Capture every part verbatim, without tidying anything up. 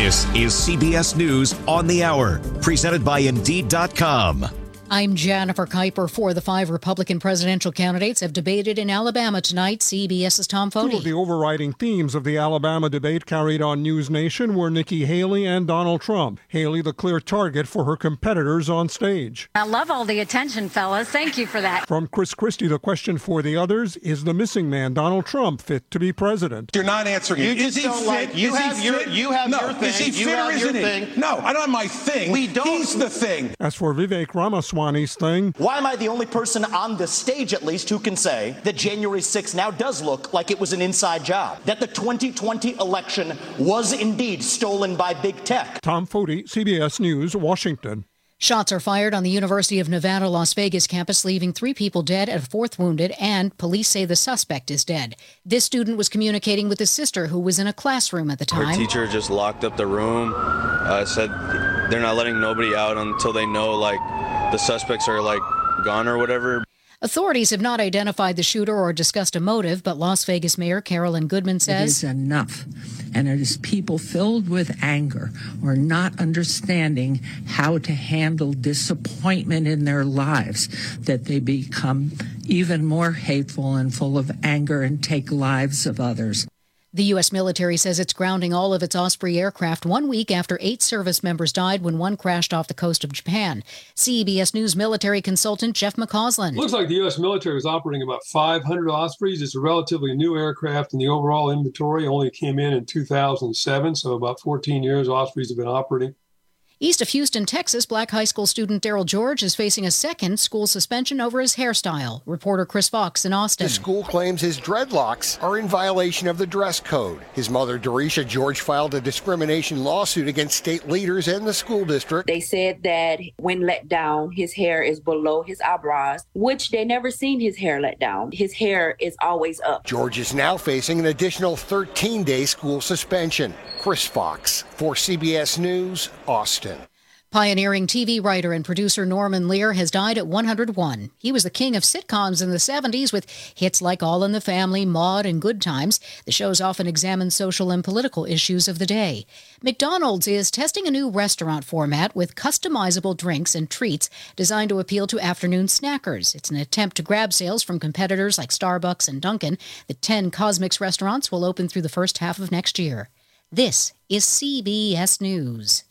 This is C B S News on the Hour, presented by Indeed dot com. I'm Jennifer Kuiper. For the five Republican presidential candidates have debated in Alabama tonight. CBS's Tom Foti. Two of the overriding themes of the Alabama debate carried on News Nation were Nikki Haley and Donald Trump. Haley the clear target for her competitors on stage. I love all the attention, fellas. Thank you for that. From Chris Christie, the question for the others, is the missing man, Donald Trump, fit to be president? You're not answering it. You is just he don't fit? like, you is have he your, fit? you have no. your thing. Is he you fit have or your isn't thing. he? No, I don't have my thing. We don't. He's the thing. As for Vivek Ramaswamy's thing, why am I the only person on the stage, at least, who can say that January sixth now does look like it was an inside job, that the twenty twenty election was indeed stolen by big tech? Tom Foti, C B S News, Washington. Shots are fired on the University of Nevada, Las Vegas campus, leaving three people dead and a fourth wounded, and police say the suspect is dead. This student was communicating with his sister, who was in a classroom at the time. Her teacher just locked up the room, uh, said they're not letting nobody out until they know, like, the suspects are, like, gone or whatever. Authorities have not identified the shooter or discussed a motive, but Las Vegas Mayor Carolyn Goodman says it is enough. And it is people filled with anger or not understanding how to handle disappointment in their lives that they become even more hateful and full of anger and take lives of others. The U S military says it's grounding all of its Osprey aircraft one week after eight service members died when one crashed off the coast of Japan. C B S News military consultant Jeff McCausland. Looks like the U S military was operating about five hundred Ospreys. It's a relatively new aircraft, and the overall inventory only came in in two thousand seven, so about fourteen years Ospreys have been operating. East of Houston, Texas, black high school student Daryl George is facing a second school suspension over his hairstyle. Reporter Chris Fox in Austin. The school claims his dreadlocks are in violation of the dress code. His mother, Dorisha George, filed a discrimination lawsuit against state leaders and the school district. They said that when let down, his hair is below his eyebrows, which they never seen his hair let down. His hair is always up. George is now facing an additional thirteen-day school suspension. Chris Fox for C B S News, Austin. Pioneering T V writer and producer Norman Lear has died at one hundred one. He was the king of sitcoms in the seventies with hits like All in the Family, Maude, and Good Times. The shows often examine social and political issues of the day. McDonald's is testing a new restaurant format with customizable drinks and treats designed to appeal to afternoon snackers. It's an attempt to grab sales from competitors like Starbucks and Dunkin'. The ten Cosmix restaurants will open through the first half of next year. This is C B S News.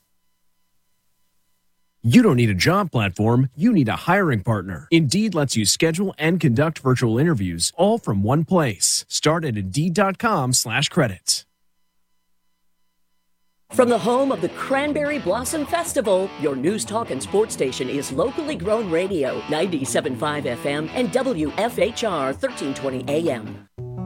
You don't need a job platform, you need a hiring partner. Indeed lets you schedule and conduct virtual interviews all from one place. Start at Indeed.com slash credits. From the home of the Cranberry Blossom Festival, your news, talk, and sports station is locally grown radio, ninety-seven point five F M and W F H R thirteen twenty A M.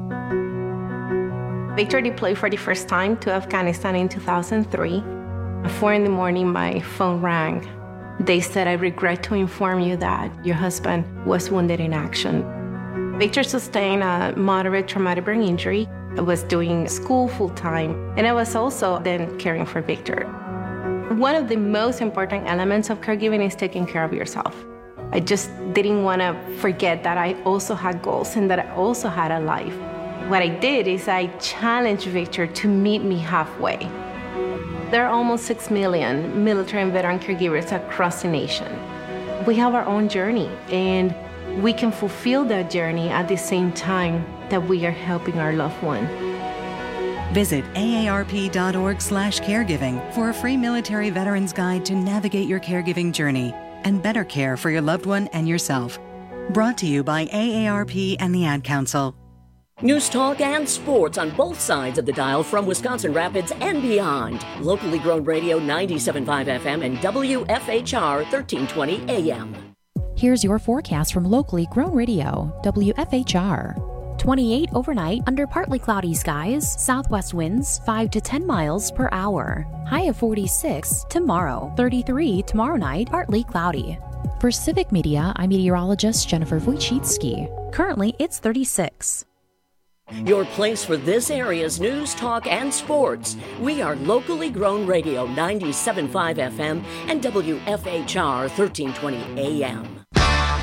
Victor deployed for the first time to Afghanistan in two thousand three. At four in the morning, my phone rang. They said, I regret to inform you that your husband was wounded in action. Victor sustained a moderate traumatic brain injury. I was doing school full-time, and I was also then caring for Victor. One of the most important elements of caregiving is taking care of yourself. I just didn't want to forget that I also had goals and that I also had a life. What I did is I challenged Victor to meet me halfway. There are almost six million military and veteran caregivers across the nation. We have our own journey, and we can fulfill that journey at the same time that we are helping our loved one. Visit A A R P dot org slash caregiving for a free military veterans guide to navigate your caregiving journey and better care for your loved one and yourself. Brought to you by A A R P and the Ad Council. News, talk, and sports on both sides of the dial from Wisconsin Rapids and beyond. Locally grown radio, ninety-seven point five F M and W F H R thirteen twenty A M. Here's your forecast from locally grown radio, W F H R. twenty-eight overnight under partly cloudy skies, southwest winds five to ten miles per hour. High of forty-six tomorrow, thirty-three tomorrow night, partly cloudy. For Civic Media, I'm meteorologist Jennifer Wojcicki. Currently, it's thirty-six. Your place for this area's news, talk, and sports. We are locally grown radio, ninety-seven point five F M and W F H R thirteen twenty A M.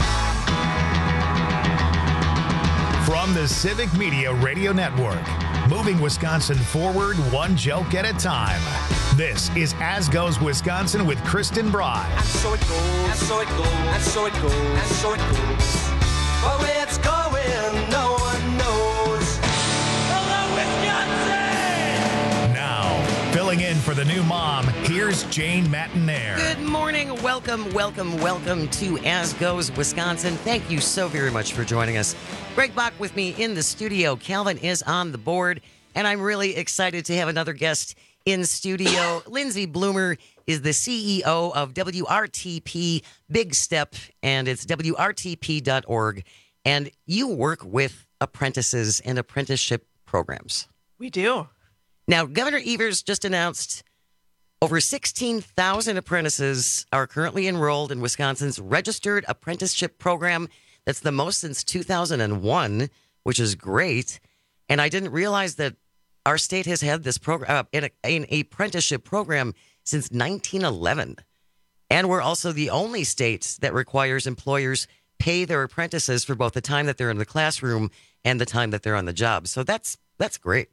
From the Civic Media Radio Network, moving Wisconsin forward one joke at a time. This is As Goes Wisconsin with Kristen Bry. And so it goes, and so it goes, and so it goes, and so it goes. But where it's going, no one knows. Hello, Wisconsin! Now, filling in for the new mom, here's Jane Matinaire. Good morning. Welcome, welcome, welcome to As Goes Wisconsin. Thank you so very much for joining us. Greg Bach with me in the studio. Calvin is on the board, and I'm really excited to have another guest in studio. Lindsay Bloomer is the C E O of W R T P Big Step, and it's W R T P dot org. And you work with apprentices and apprenticeship programs. We do. Now, Governor Evers just announced over sixteen thousand apprentices are currently enrolled in Wisconsin's registered apprenticeship program. That's the most since two thousand one, which is great. And I didn't realize that our state has had this program, uh, an, an apprenticeship program since nineteen eleven. And we're also the only state that requires employers pay their apprentices for both the time that they're in the classroom and the time that they're on the job. So that's that's great.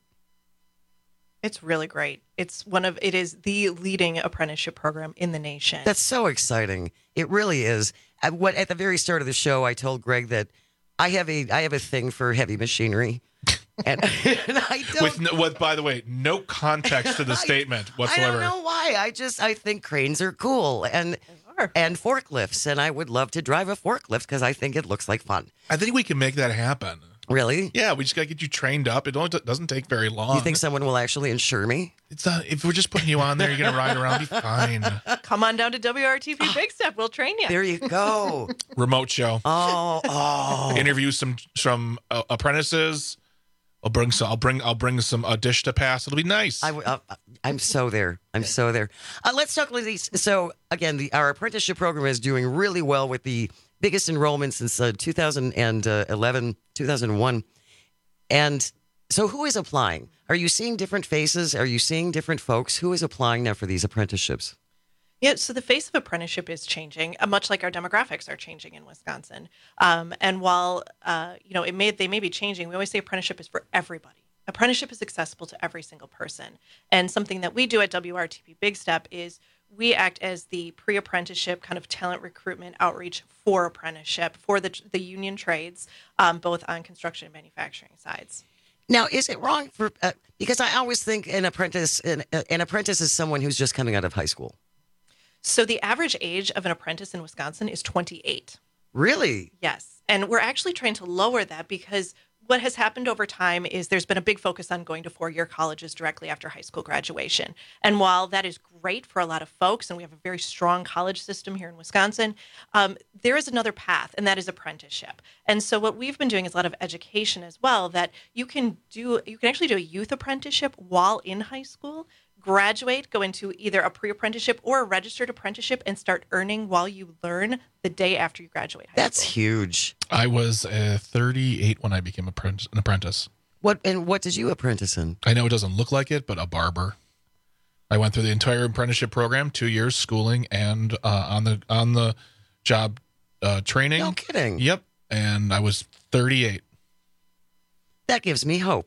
It's really great. It's one of it is the leading apprenticeship program in the nation. That's so exciting. It really is. At what at the very start of the show, I told Greg that I have a I have a thing for heavy machinery, and, and I don't. With no, what, by the way, no context to the statement whatsoever. I don't know why. I just I think cranes are cool and and forklifts, and I would love to drive a forklift because I think it looks like fun. I think we can make that happen. Really? Yeah, we just got to get you trained up. It don't, doesn't take very long. You think someone will actually insure me? It's not, if we're just putting you on there, you're going to ride around, be fine. Come on down to W R T P Big Step. We'll train you. There you go. Remote show. Oh, oh. Interview some some uh, apprentices. I'll bring some. I'll bring. I'll bring some a dish to pass. It'll be nice. I, uh, I'm so there. I'm so there. Uh, let's talk, Lindsay. So again, the our apprenticeship program is doing really well with the biggest enrollment since uh, two thousand eleven, two thousand one. And so who is applying? Are you seeing different faces? Are you seeing different folks? Who is applying now for these apprenticeships? Yeah, so the face of apprenticeship is changing, uh, much like our demographics are changing in Wisconsin. Um, and while uh, you know it may they may be changing, we always say apprenticeship is for everybody. Apprenticeship is accessible to every single person. And something that we do at W R T P Big Step is we act as the pre-apprenticeship kind of talent recruitment outreach for apprenticeship for the the union trades, um, both on construction and manufacturing sides. Now, is it wrong for uh, because I always think an apprentice an, an apprentice is someone who's just coming out of high school. So the average age of an apprentice in Wisconsin is twenty-eight. Really? Yes, and we're actually trying to lower that because what has happened over time is there's been a big focus on going to four-year colleges directly after high school graduation. And while that is great for a lot of folks, and we have a very strong college system here in Wisconsin, um, there is another path, and that is apprenticeship. And so what we've been doing is a lot of education as well, that you can do, you can actually do a youth apprenticeship while in high school, graduate, go into either a pre-apprenticeship or a registered apprenticeship, and start earning while you learn the day after you graduate high That's school. huge. I was uh, thirty-eight when I became apprentice, an apprentice. What and what did you apprentice in? I know it doesn't look like it, but a barber. I went through the entire apprenticeship program, two years schooling and uh, on the on the job uh, training. No kidding. Yep, and I was thirty-eight. That gives me hope.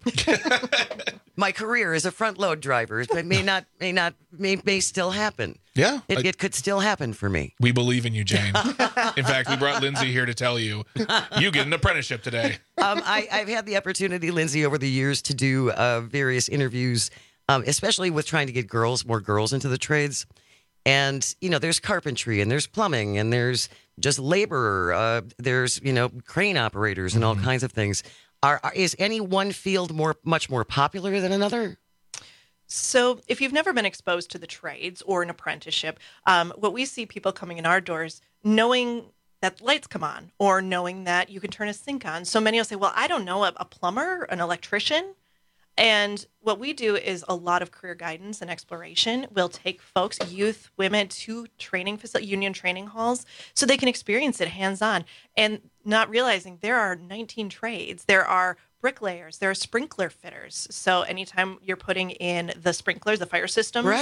My career as a front load driver but may not may not may, may still happen. Yeah, it, I, it could still happen for me. We believe in you, Jane. In fact, we brought Lindsay here to tell you you get an apprenticeship today. Um, I, I've had the opportunity, Lindsay, over the years to do uh, various interviews, um, especially with trying to get girls, more girls into the trades. And you know, there's carpentry and there's plumbing and there's just labor. Uh, there's you know crane operators and all mm-hmm. kinds of things. Are, are, is any one field more much more popular than another? So if you've never been exposed to the trades or an apprenticeship, um, what we see people coming in our doors knowing that lights come on or knowing that you can turn a sink on. So many will say, well, I don't know, a, a plumber, an electrician. And what we do is a lot of career guidance and exploration. We'll take folks, youth, women, to training facility, union training halls so they can experience it hands-on and not realizing there are nineteen trades. There are bricklayers. There are sprinkler fitters. So anytime you're putting in the sprinklers, the fire systems, right.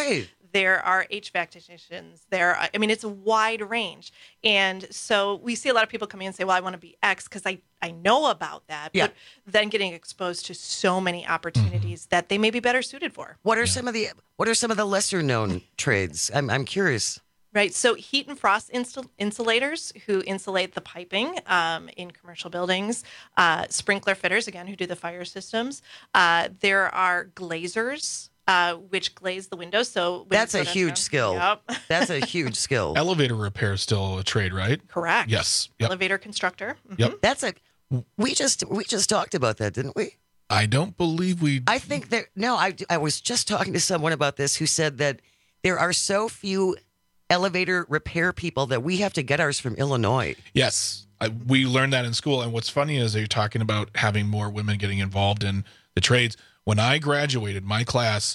there are H V A C technicians. There, are, I mean, it's a wide range. And so we see a lot of people come in and say, well, I want to be X because I, I know about that. Yeah. But then getting exposed to so many opportunities that they may be better suited for. What are some of the What are some of the lesser known trades? I'm I'm curious. Right. So heat and frost insul- insulators who insulate the piping um, in commercial buildings, uh, sprinkler fitters, again, who do the fire systems. Uh, there are glazers, uh, which glaze the windows. So That's a windows huge down. skill. Yep. That's a huge skill. Elevator repair is still a trade, right? Correct. Yes. Yep. Elevator constructor. Yep. That's a. We just we just talked about that, didn't we? I don't believe we. I think there. No, I I was just talking to someone about this who said that there are so few elevator repair people that we have to get ours from Illinois. Yes, I, we learned that in school. And what's funny is that you're talking about having more women getting involved in the trades. When I graduated, my class,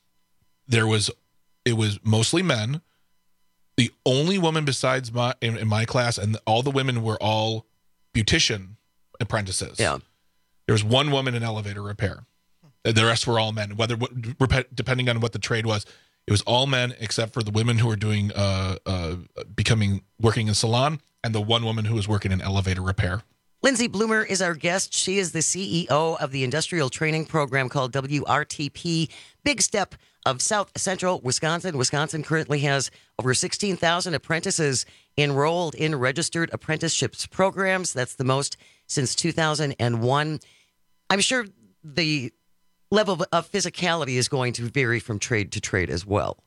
there was, it was mostly men. The only woman besides my in, in my class, and all the women were all beautician apprentices. Yeah, there was one woman in elevator repair. The rest were all men. Whether depending on what the trade was. It was all men except for the women who were doing, uh, uh, becoming, working in salon, and the one woman who was working in elevator repair. Lindsay Bloomer is our guest. She is the C E O of the industrial training program called W R T P. Big step of South Central Wisconsin. Wisconsin currently has over sixteen thousand apprentices enrolled in registered apprenticeships programs. That's the most since two thousand one. I'm sure the level of physicality is going to vary from trade to trade as well.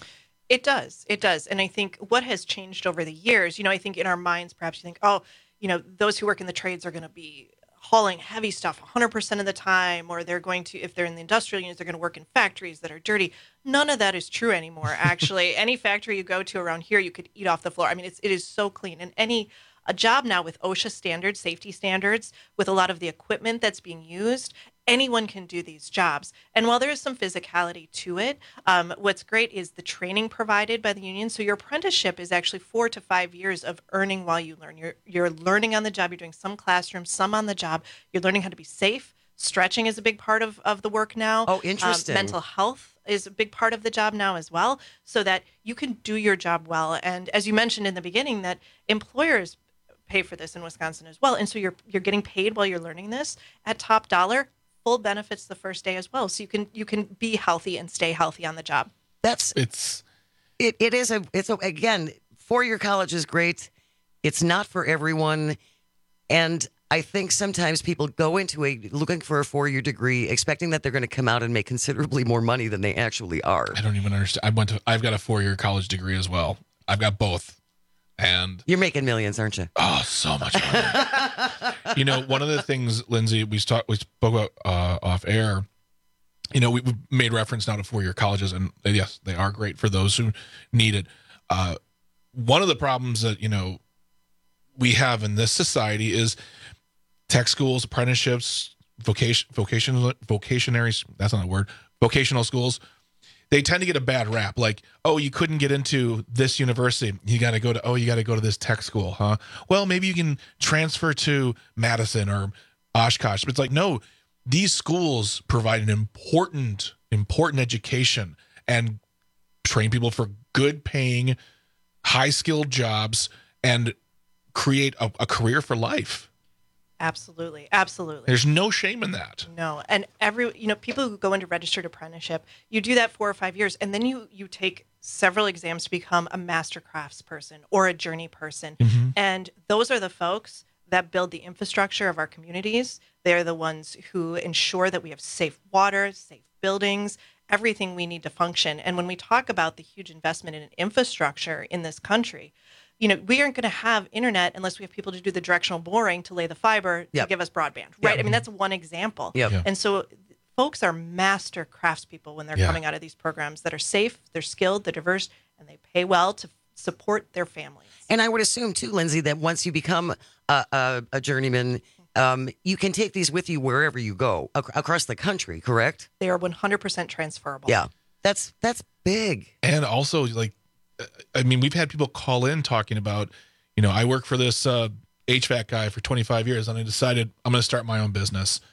It does. It does. And I think what has changed over the years, you know, I think in our minds, perhaps you think, oh, you know, those who work in the trades are going to be hauling heavy stuff one hundred percent of the time, or they're going to, if they're in the industrial units, they're going to work in factories that are dirty. None of that is true anymore, actually. Any factory you go to around here, you could eat off the floor. I mean, it's, it is so clean. And any a job now with OSHA standards, safety standards, with a lot of the equipment that's being used, anyone can do these jobs. And while there is some physicality to it, um, what's great is the training provided by the union. So your apprenticeship is actually four to five years of earning while you learn. You're you're learning on the job. You're doing some classroom, some on the job. You're learning how to be safe. Stretching is a big part of, of the work now. Oh, interesting. Um, mental health is a big part of the job now as well, so that you can do your job well. And as you mentioned in the beginning, that employers pay for this in Wisconsin as well. And so you're you're getting paid while you're learning this at top dollar. Full benefits the first day as well, so you can you can be healthy and stay healthy on the job. That's it's it. It is a. It's a, again, four-year college is great. It's not for everyone, and I think sometimes people go into a looking for a four-year degree, expecting that they're going to come out and make considerably more money than they actually are. I don't even understand. I went to. I've got a four-year college degree as well. I've got both. And you're making millions, aren't you? Oh, so much money. You know, one of the things, Lindsay, we talked, we spoke about uh, off air. You know, we, we made reference now to four-year colleges, and yes, they are great for those who need it. Uh, one of the problems that you know we have in this society is tech schools, apprenticeships, vocation, vocational, vocationaries. That's not a word. Vocational schools. They tend to get a bad rap, like, oh, you couldn't get into this university. You got to go to, oh, you got to go to this tech school, huh? Well, maybe you can transfer to Madison or Oshkosh. But it's like, no, these schools provide an important, important education and train people for good paying, high skilled jobs and create a, a career for life. Absolutely. Absolutely. There's no shame in that. No. And every, you know, people who go into registered apprenticeship, you do that four or five years, and then you, you take several exams to become a master crafts person or a journey person. Mm-hmm. And those are the folks that build the infrastructure of our communities. They're the ones who ensure that we have safe water, safe buildings, everything we need to function. And when we talk about the huge investment in infrastructure in this country, you know, we aren't going to have internet unless we have people to do the directional boring to lay the fiber yep. to give us broadband, right? Yep. I mean, that's one example. Yep. Yeah. And so folks are master craftspeople when they're yeah. coming out of these programs that are safe, they're skilled, they're diverse, and they pay well to support their families. And I would assume, too, Lindsay, that once you become a, a, a journeyman, um, you can take these with you wherever you go ac- across the country, correct? They are one hundred percent transferable. Yeah, that's that's big. And also, like, I mean, we've had people call in talking about, you know, I work for this uh, H V A C guy for twenty-five years, and I decided I'm going to start my own business.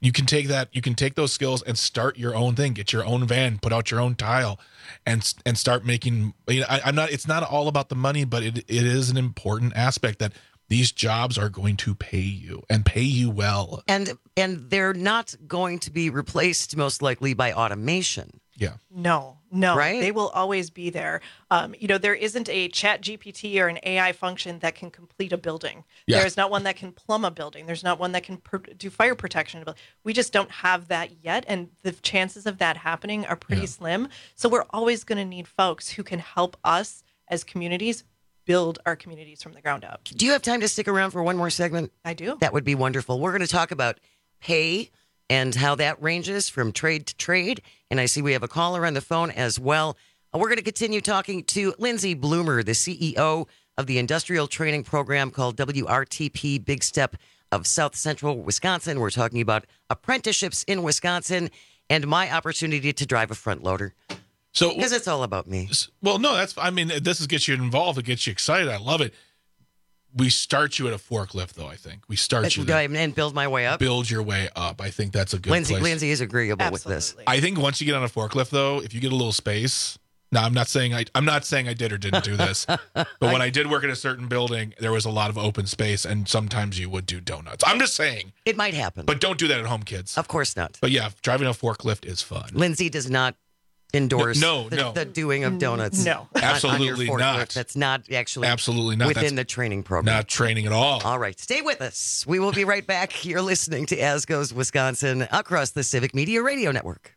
You can take that, you can take those skills and start your own thing, get your own van, put out your own tile, and and start making. You know, I, I'm not. It's not all about the money, but it it is an important aspect that these jobs are going to pay you and pay you well. And and they're not going to be replaced most likely by automation. Yeah. No, no, Right? they will always be there. Um, you know, there isn't a Chat G P T or an A I function that can complete a building. Yeah. There's not one that can plumb a building. There's not one that can per- do fire protection. We just don't have that yet, and the chances of that happening are pretty Yeah. slim. So we're always going to need folks who can help us as communities build our communities from the ground up. Do you have time to stick around for one more segment? I do. That would be wonderful. We're going to talk about pay and how that ranges from trade to trade. And I see we have a caller on the phone as well. Uh, We're going to continue talking to Lindsay Bloomer, the C E O of the industrial training program called W R T P Big Step of South Central Wisconsin. We're talking about apprenticeships in Wisconsin and my opportunity to drive a front loader. So Because it's all about me. Well, no, that's. I mean, this is gets you involved. It gets you excited. I love it. We start you at a forklift, though. I think we start you Go there. ahead and build my way up. Build your way up. I think that's a good Lindsay, place. Lindsay is agreeable with this. I think once you get on a forklift, though, if you get a little space. Now, I'm not saying I. I'm not saying I did or didn't do this, but when I did work in a certain building, there was a lot of open space, and sometimes you would do donuts. I'm just saying It might happen. but don't do that at home, kids. Of course not. But yeah, driving a forklift is fun. Lindsay does not endorse No, the, no. the doing of donuts. No. on- on your Absolutely forklift. not. That's not actually Absolutely not. within That's the training program. Not training at all. All right, stay with us. We will be right back. You're listening to As Goes Wisconsin across the Civic Media Radio Network.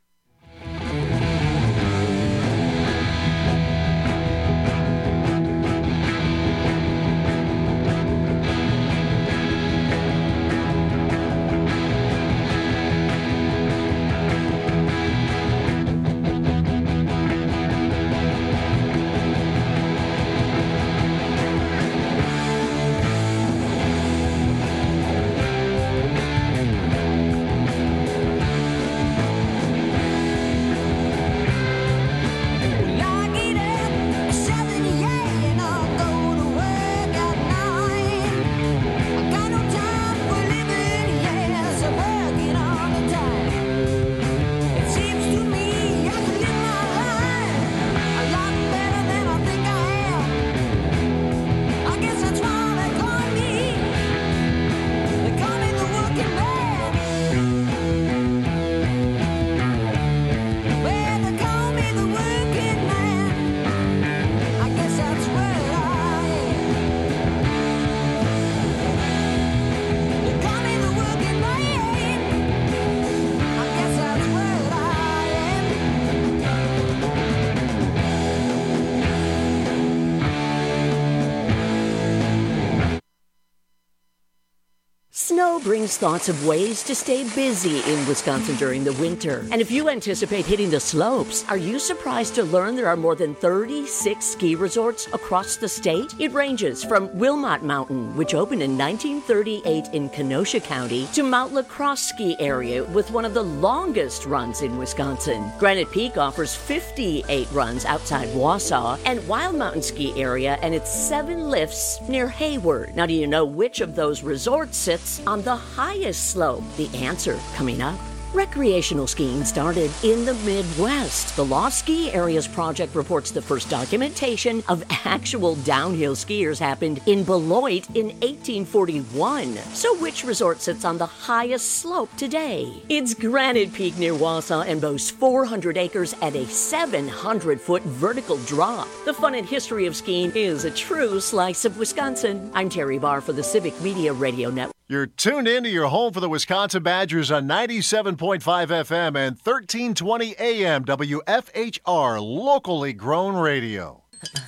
Snow brings thoughts of ways to stay busy in Wisconsin during the winter. And if you anticipate hitting the slopes, are you surprised to learn there are more than thirty-six ski resorts across the state? It ranges from Wilmot Mountain, which opened in nineteen thirty-eight in Kenosha County, to Mount La Crosse Ski Area with one of the longest runs in Wisconsin. Granite Peak offers fifty-eight runs outside Wausau, and Wild Mountain Ski Area and its seven lifts near Hayward. Now, do you know which of those resorts sits on the highest slope? The answer coming up. Recreational skiing started in the Midwest. The Lost Ski Areas Project reports the first documentation of actual downhill skiers happened in Beloit in eighteen forty-one. So which resort sits on the highest slope today? It's Granite Peak near Wausau and boasts four hundred acres and a seven hundred foot vertical drop. The fun and history of skiing is a true slice of Wisconsin. I'm Terry Barr for the Civic Media Radio Network. You're tuned in to your home for the Wisconsin Badgers on ninety-seven point five F M and thirteen twenty A M W F H R, locally grown radio.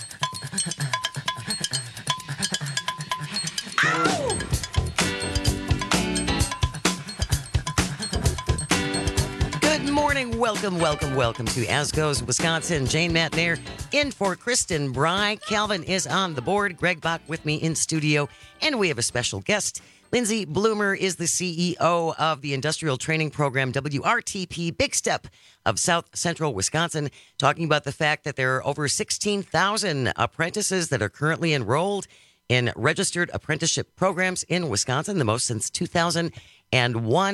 Good morning. Welcome, welcome, welcome to As Goes Wisconsin. Jane Matnair in for Kristen Bry. Calvin is on the board. Greg Bach with me in studio. And we have a special guest. Lindsay Bloomer is the C E O of the industrial training program W R T P Big Step of South Central Wisconsin, talking about the fact that there are over sixteen thousand apprentices that are currently enrolled in registered apprenticeship programs in Wisconsin, the most since two thousand one.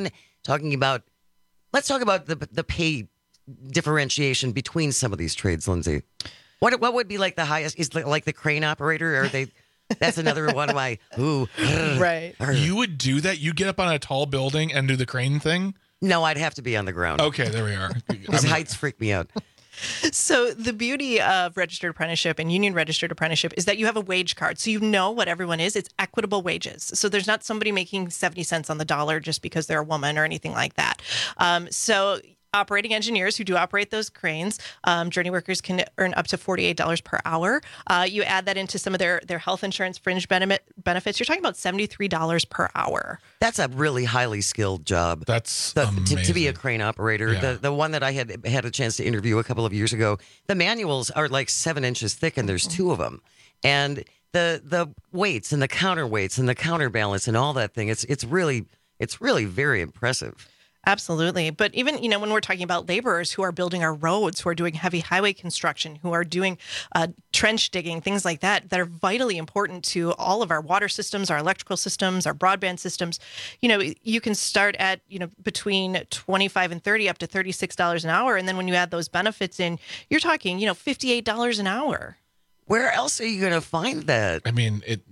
talking about, let's talk about the the pay differentiation between some of these trades, Lindsay. What what would be like the highest? Is it like the crane operator? Or are they? That's another one of my ooh. Right. You would do that? You get up on a tall building and do the crane thing? No, I'd have to be on the ground. Okay, there we are. Because heights freak me out. So the beauty of registered apprenticeship and union registered apprenticeship is that you have a wage card. So you know what everyone is. It's equitable wages. So there's not somebody making seventy cents on the dollar just because they're a woman or anything like that. Um, so operating engineers who do operate those cranes, um, journey workers can earn up to forty-eight dollars per hour. Uh, you add that into some of their, their health insurance fringe benefit, benefits, you're talking about seventy-three dollars per hour. That's a really highly skilled job. That's the, amazing. To, to be a crane operator. Yeah. The the one that I had had a chance to interview a couple of years ago, the manuals are like seven inches thick and there's two of them. And the the weights and the counterweights and the counterbalance and all that thing, it's it's really it's really very impressive. Absolutely. But even, you know, when we're talking about laborers who are building our roads, who are doing heavy highway construction, who are doing uh, trench digging, things like that, that are vitally important to all of our water systems, our electrical systems, our broadband systems, you know, you can start at, you know, between twenty-five and thirty up to thirty-six dollars an hour. And then when you add those benefits in, you're talking, you know, fifty-eight dollars an hour. Where else are you going to find that? I mean, it.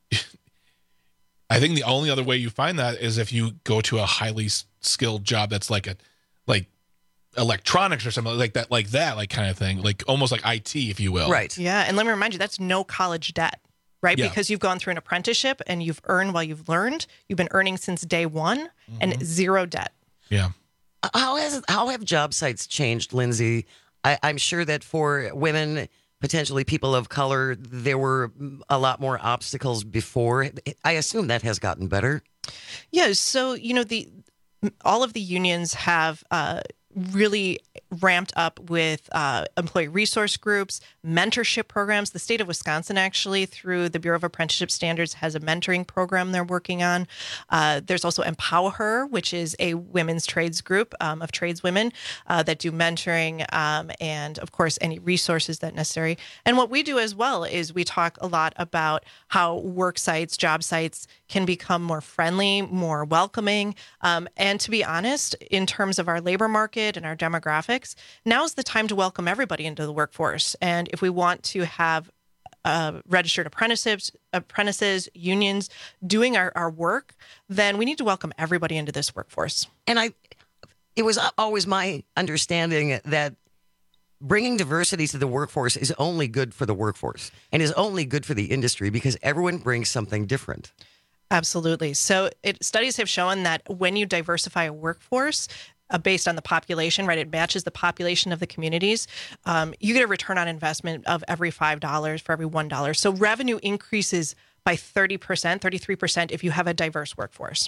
I think the only other way you find that is if you go to a highly skilled job that's like a, like electronics or something like that, like that, like kind of thing, like almost like I T, if you will. Right. Yeah. And let me remind you, that's no college debt, right? Yeah. Because you've gone through an apprenticeship and you've earned while you've learned. You've been earning since day one mm-hmm. and zero debt. Yeah. How has how have job sites changed, Lindsay? I, I'm sure that for women, potentially people of color, there were a lot more obstacles before. I assume that has gotten better. Yeah. So, you know, the all of the unions have uh, really ramped up with uh, employee resource groups, mentorship programs. The state of Wisconsin, actually, through the Bureau of Apprenticeship Standards, has a mentoring program they're working on. Uh, there's also Empower Her, which is a women's trades group um, of tradeswomen uh, that do mentoring um, and, of course, any resources that necessary. And what we do as well is we talk a lot about how work sites, job sites can become more friendly, more welcoming. Um, and to be honest, in terms of our labor market and our demographics, now's the time to welcome everybody into the workforce. And if we want to have uh, registered apprentices, apprentices, unions doing our, our work, then we need to welcome everybody into this workforce. And I, it was always my understanding that bringing diversity to the workforce is only good for the workforce and is only good for the industry because everyone brings something different. Absolutely. So it, studies have shown that when you diversify a workforce, Uh, based on the population, right? It matches the population of the communities. Um, you get a return on investment of every five dollars for every one dollar. So revenue increases by thirty percent, thirty-three percent if you have a diverse workforce.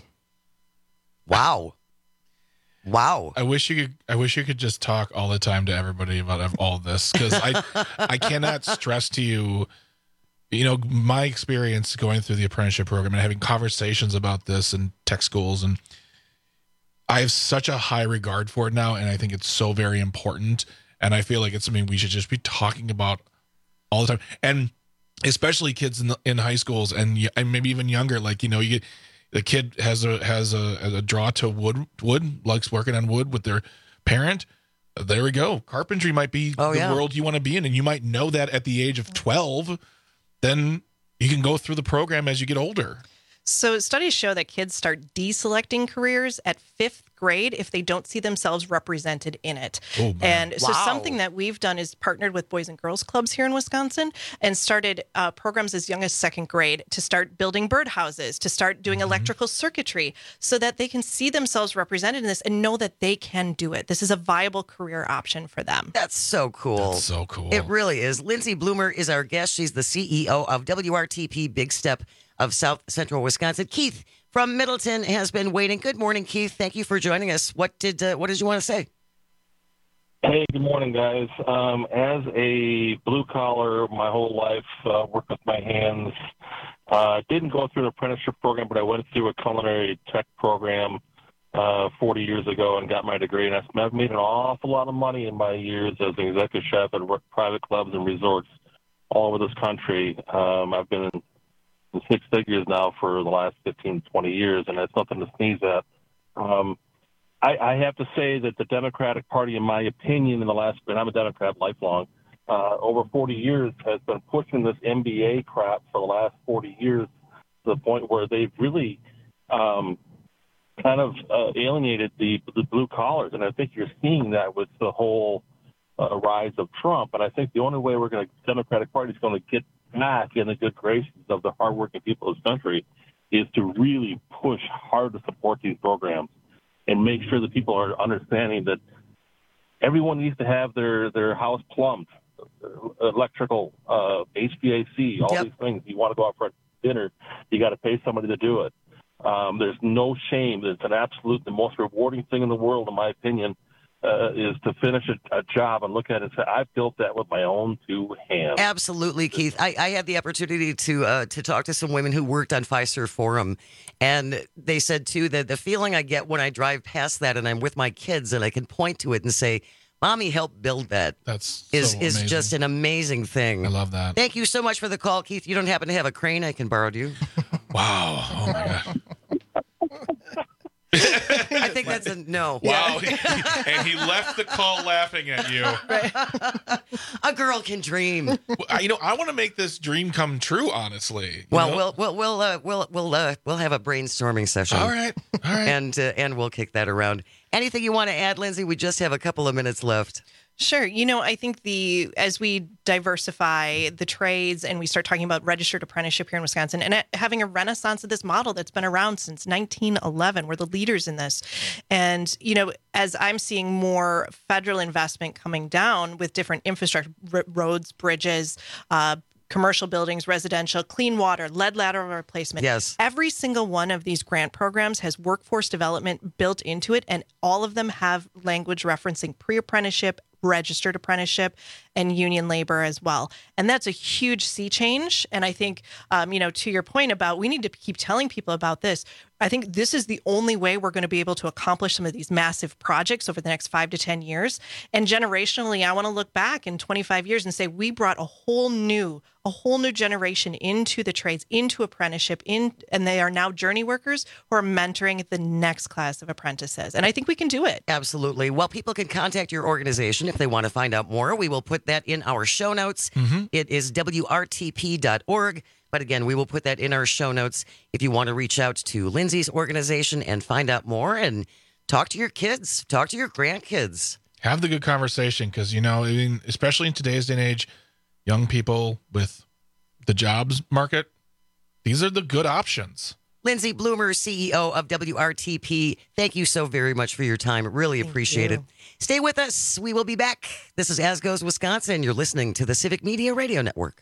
Wow. Wow. I wish you could, I wish you could just talk all the time to everybody about all this because I, I cannot stress to you, you know, my experience going through the apprenticeship program and having conversations about this in tech schools, and I have such a high regard for it now, and I think it's so very important. And I feel like it's something we should just be talking about all the time, and especially kids in the, in high schools and, and maybe even younger. Like, you know, you get the kid has a has a, a draw to wood, wood likes working on wood with their parent. There we go. Carpentry might be oh, the yeah. world you want to be in, and you might know that at the age of twelve. Then you can go through the program as you get older. So studies show that kids start deselecting careers at fifth grade if they don't see themselves represented in it. Oh, man. And so Wow. something that we've done is partnered with Boys and Girls Clubs here in Wisconsin and started uh, programs as young as second grade to start building birdhouses, to start doing Mm-hmm. electrical circuitry so that they can see themselves represented in this and know that they can do it. This is a viable career option for them. That's so cool. That's so cool. It really is. Lindsay Bloomer is our guest. She's the C E O of W R T P Big Step of South Central Wisconsin. Keith from Middleton has been waiting. Good morning, Keith. Thank you for joining us. What did uh, what did you want to say? Hey, good morning, guys. Um, as a blue collar, my whole life, uh, worked with my hands. Uh, didn't go through an apprenticeship program, but I went through a culinary tech program uh, forty years ago and got my degree. And I've made an awful lot of money in my years as an executive chef at private clubs and resorts all over this country. Um, I've been in six figures now for the last fifteen, twenty years, and that's nothing to sneeze at. Um, I, I have to say that the Democratic Party, in my opinion, in the last, and I'm a Democrat lifelong, uh, over forty years has been pushing this M B A crap for the last forty years to the point where they've really um, kind of uh, alienated the, the blue collars. And I think you're seeing that with the whole uh, rise of Trump. And I think the only way we're going to, Democratic Party is going to get back in the good graces of the hardworking people of this country is to really push hard to support these programs and make sure that people are understanding that everyone needs to have their, their house plumbed, electrical, uh, H V A C, all yep. these things. You want to go out for dinner, you got to pay somebody to do it. Um, there's no shame. It's an absolute, the most rewarding thing in the world, in my opinion, uh, is to finish a, a job and look at it and say, I built that with my own two hands. Absolutely, Keith. I, I had the opportunity to uh, to talk to some women who worked on Fiserv Forum, and they said, too, that the feeling I get when I drive past that and I'm with my kids and I can point to it and say, Mommy helped build that. That's is so is amazing. just an amazing thing. I love that. Thank you so much for the call, Keith. You don't happen to have a crane I can borrow, do you? Wow. Oh, my God. I think that's a no. Wow. And he left the call laughing at you. A girl can dream. Well, you know, I want to make this dream come true, honestly. Well, know? we'll we'll we'll uh, we'll we'll uh, we'll have a brainstorming session. All right. All right. And uh, and we'll kick that around. Anything you want to add, Lindsay? We just have a couple of minutes left. Sure. You know, I think the as we diversify the trades and we start talking about registered apprenticeship here in Wisconsin and having a renaissance of this model that's been around since nineteen eleven, we're the leaders in this. And, you know, as I'm seeing more federal investment coming down with different infrastructure, r- roads, bridges, uh, commercial buildings, residential, clean water, lead lateral replacement. Yes. Every single one of these grant programs has workforce development built into it, and all of them have language referencing pre-apprenticeship, registered apprenticeship, and union labor as well. And that's a huge sea change. And I think, um, you know, to your point about we need to keep telling people about this, I think this is the only way we're going to be able to accomplish some of these massive projects over the next five to ten years. And generationally, I want to look back in twenty-five years and say we brought a whole new, a whole new generation into the trades, into apprenticeship, in, and they are now journey workers who are mentoring the next class of apprentices. And I think we can do it. Absolutely. Well, people can contact your organization if they want to find out more. We will put that in our show notes. Mm-hmm. It is W R T P dot org. But again, we will put that in our show notes if you want to reach out to Lindsay's organization and find out more and talk to your kids, talk to your grandkids. Have the good conversation because, you know, I mean, especially in today's day and age, young people with the jobs market, these are the good options. Lindsay Bloomer, C E O of W R T P, thank you so very much for your time. Really Thank appreciate you. it. Stay with us. We will be back. This is As Goes Wisconsin. You're listening to the Civic Media Radio Network.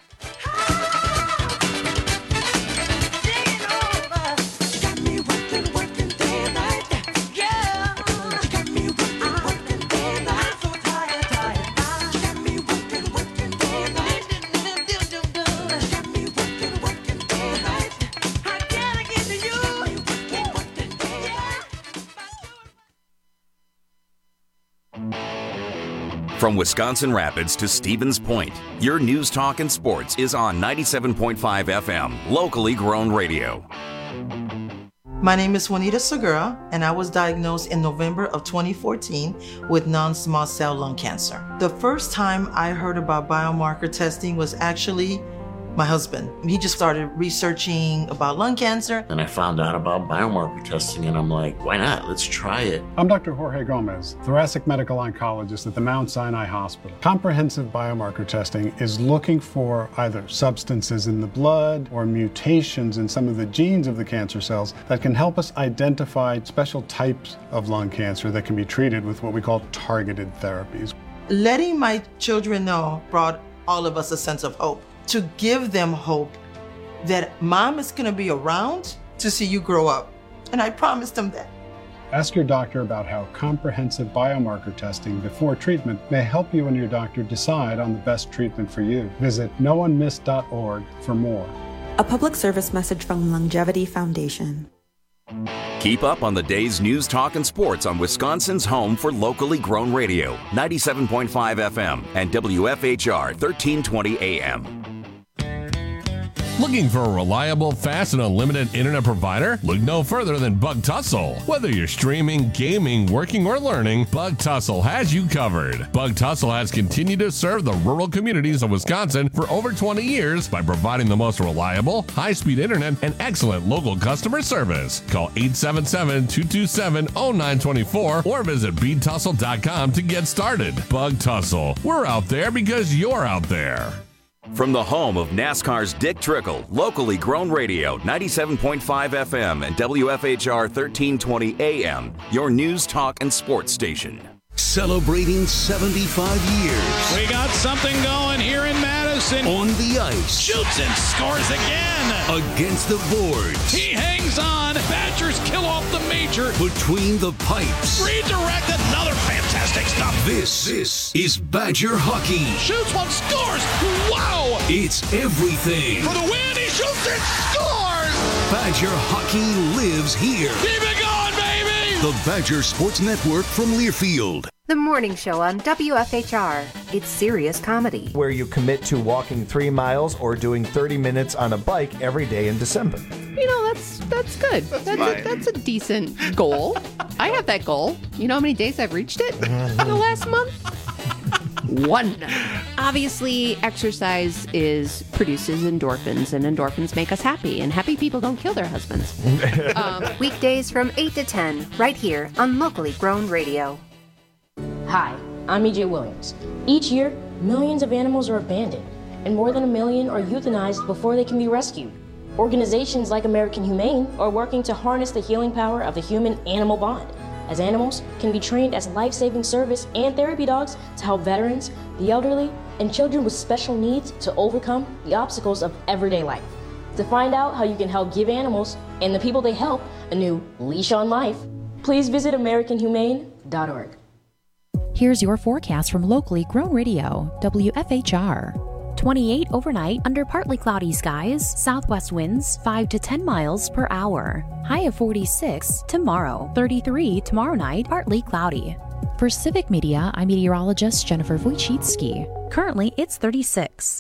From Wisconsin Rapids to Stevens Point, your news, talk, and sports is on ninety-seven point five F M, locally grown radio. My name is Juanita Segura, and I was diagnosed in November of twenty fourteen with non-small cell lung cancer. The first time I heard about biomarker testing was actually my husband. He just started researching about lung cancer. And I found out about biomarker testing, and I'm like, why not? Let's try it. I'm Doctor Jorge Gomez, thoracic medical oncologist at the Mount Sinai Hospital. Comprehensive biomarker testing is looking for either substances in the blood or mutations in some of the genes of the cancer cells that can help us identify special types of lung cancer that can be treated with what we call targeted therapies. Letting my children know brought all of us a sense of hope. To give them hope that mom is going to be around to see you grow up. And I promised them that. Ask your doctor about how comprehensive biomarker testing before treatment may help you and your doctor decide on the best treatment for you. Visit no one missed dot org for more. A public service message from Longevity Foundation. Keep up on the day's news, talk, and sports on Wisconsin's home for locally grown radio, ninety-seven point five F M and W F H R thirteen twenty A M. Looking for a reliable, fast, and unlimited internet provider? Look no further than Bug Tussle. Whether you're streaming, gaming, working, or learning, Bug Tussle has you covered. Bug Tussle has continued to serve the rural communities of Wisconsin for over twenty years by providing the most reliable, high-speed internet and excellent local customer service. Call eight seven seven, two two seven, zero nine two four or visit bead tussle dot com to get started. Bug Tussle. We're out there because you're out there. From the home of NASCAR's Dick Trickle, locally grown radio, ninety-seven point five F M and W F H R thirteen twenty A M, your news, talk, and sports station. Celebrating seventy-five years. We got something going here in Madison. On the ice. Shoots and scores again. Against the boards. He hangs on. Badgers kill off the major. Between the pipes. Redirect, another fantastic stop. This, this is Badger hockey. Shoots one, scores. Wow. It's everything. For the win, he shoots and scores. Badger hockey lives here. Keep it going, baby. The Badger Sports Network from Learfield. The morning show on W F H R. It's serious comedy. Where you commit to walking three miles or doing thirty minutes on a bike every day in December. You know, that's that's good. That's, that's, a, that's a decent goal. I have that goal. You know how many days I've reached it in the last month? One. Obviously, exercise is produces endorphins, and endorphins make us happy, and happy people don't kill their husbands. um, Weekdays from eight to ten, right here on Locally Grown Radio. Hi, I'm E J Williams. Each year, millions of animals are abandoned, and more than a million are euthanized before they can be rescued. Organizations like American Humane are working to harness the healing power of the human-animal bond, as animals can be trained as life-saving service and therapy dogs to help veterans, the elderly, and children with special needs to overcome the obstacles of everyday life. To find out how you can help give animals and the people they help a new leash on life, please visit american humane dot org. Here's your forecast from Locally Grown Radio, W F H R. twenty-eight overnight under partly cloudy skies, southwest winds five to ten miles per hour. High of forty-six tomorrow, thirty-three tomorrow night, partly cloudy. For Civic Media, I'm meteorologist Jennifer Wojcicki. Currently, it's thirty-six.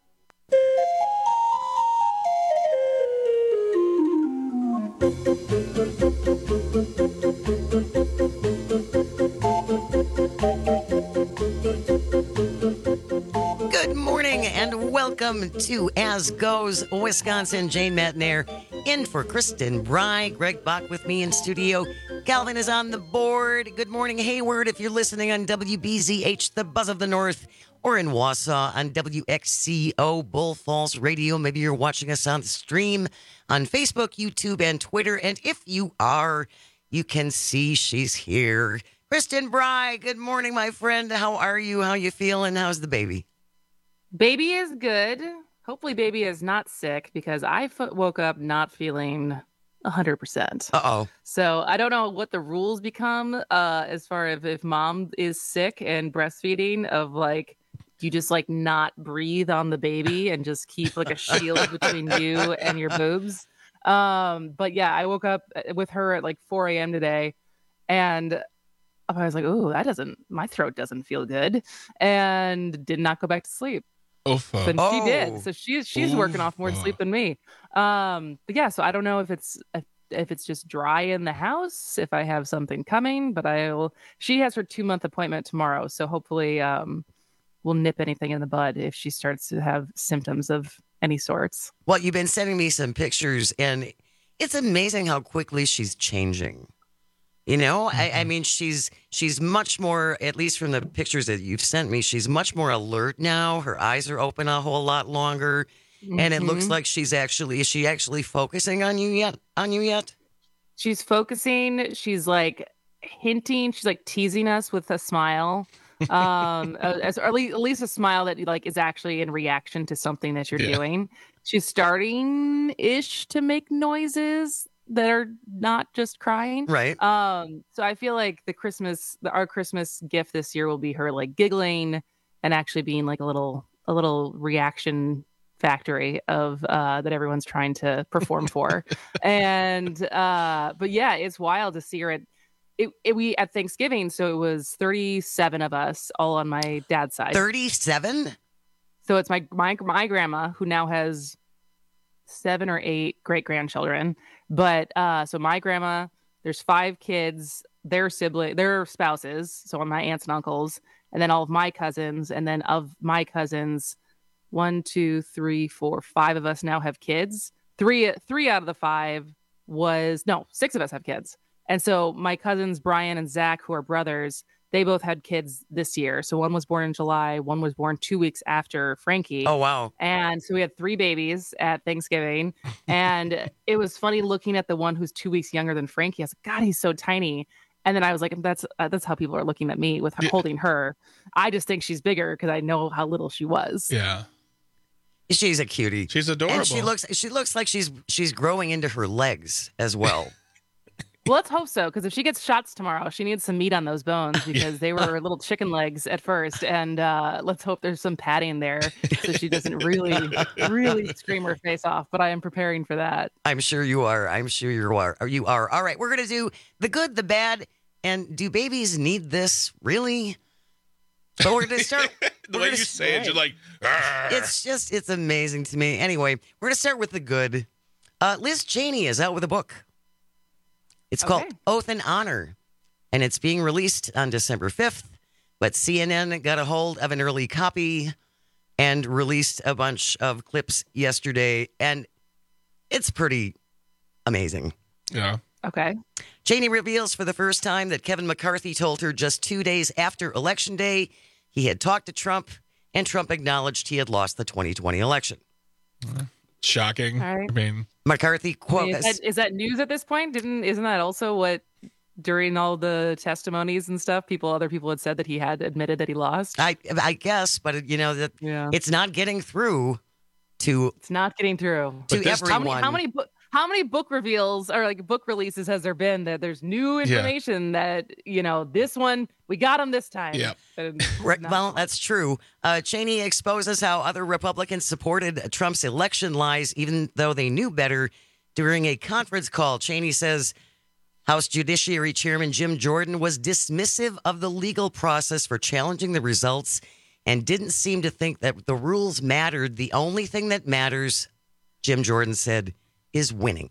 Good morning and welcome to As Goes Wisconsin. Jane Matnair in for Kristen Bry. Greg Bach with me in studio. Calvin is on the board. Good morning, Hayward, if you're listening on W B Z H, the Buzz of the North, or in Wausau on W X C O, Bull Falls Radio. Maybe you're watching us on the stream on Facebook, YouTube, and Twitter. And if you are, you can see she's here. Kristen Bry, good morning, my friend. How are you? How you feeling? How's the baby? Baby is good. Hopefully baby is not sick because I f- woke up not feeling one hundred percent. Uh-oh. So I don't know what the rules become uh, as far as if mom is sick and breastfeeding of like, you just like not breathe on the baby and just keep like a shield between you and your boobs. Um, but yeah, I woke up with her at like four a.m. today and I was like, oh, that doesn't, my throat doesn't feel good, and did not go back to sleep. Oof. But Oh. she did. So she's she's working off more sleep than me. Um, but yeah, so I don't know if it's if it's just dry in the house, if I have something coming, but I'll. She has her two month appointment tomorrow, so hopefully um, we'll nip anything in the bud if she starts to have symptoms of any sorts. Well, you've been sending me some pictures, and it's amazing how quickly she's changing. You know, I, I mean, she's she's much more, at least from the pictures that you've sent me, she's much more alert now. Her eyes are open a whole lot longer. Mm-hmm. And it looks like she's actually, is she actually focusing on you yet? On you yet? She's focusing. She's like hinting. She's like teasing us with a smile. um, as, or at least, at least a smile that like is actually in reaction to something that you're yeah. doing. She's starting ish to make noises that are not just crying. Right. Um, so I feel like the Christmas, the, our Christmas gift this year will be her like giggling and actually being like a little, a little reaction factory of uh, that everyone's trying to perform for. And, uh, but yeah, it's wild to see her at, it, it, we at Thanksgiving. So it was thirty-seven of us all on my dad's side. thirty-seven? So it's my, my, my grandma who now has seven or eight great grandchildren. But uh, so my grandma, there's five kids, their sibling, their spouses, so my aunts and uncles, and then all of my cousins, and then of my cousins, one, two, three, four, five of us now have kids. Three, three out of the five was no, six of us have kids. And so my cousins, Brian and Zach, who are brothers, they both had kids this year. So one was born in July, one was born two weeks after Frankie. Oh, wow. And so we had three babies at Thanksgiving. And it was funny looking at the one who's two weeks younger than Frankie. I was like, God, he's so tiny. And then I was like, that's uh, that's how people are looking at me with Yeah. holding her. I just think she's bigger because I know how little she was. Yeah. She's a cutie. She's adorable. And she looks she looks like she's she's growing into her legs as well. Well, let's hope so, because if she gets shots tomorrow, she needs some meat on those bones because they were little chicken legs at first. And uh, let's hope there's some padding there so she doesn't really, really scream her face off. But I am preparing for that. I'm sure you are. I'm sure you are. You are. All right, we're going to do the good, the bad, and do babies need this, really? So we're going to start. The way you say it, you're like, "Arr." It's just, it's amazing to me. Anyway, we're going to start with the good. Uh, Liz Cheney is out with a book. It's Okay. called Oath and Honor, and it's being released on December fifth. But C N N got a hold of an early copy and released a bunch of clips yesterday, and it's pretty amazing. Yeah. Okay. Cheney reveals for the first time that Kevin McCarthy told her just two days after Election Day he had talked to Trump, and Trump acknowledged he had lost the twenty twenty election. Shocking. All right. I mean, McCarthy I quote. mean, is, that, is that news at this point? Didn't isn't that also what during all the testimonies and stuff, people other people had said that he had admitted that he lost? I I guess, but you know that Yeah. it's not getting through to It's not getting through. to How everyone. many how many book how many book reveals or like book releases has there been that there's new information that, you know, this one we got him this time? Yeah. And Right, not- well, that's true. Uh, Cheney exposes how other Republicans supported Trump's election lies, even though they knew better. During a conference call, Cheney says House Judiciary Chairman Jim Jordan was dismissive of the legal process for challenging the results and didn't seem to think that the rules mattered. The only thing that matters, Jim Jordan said, is winning.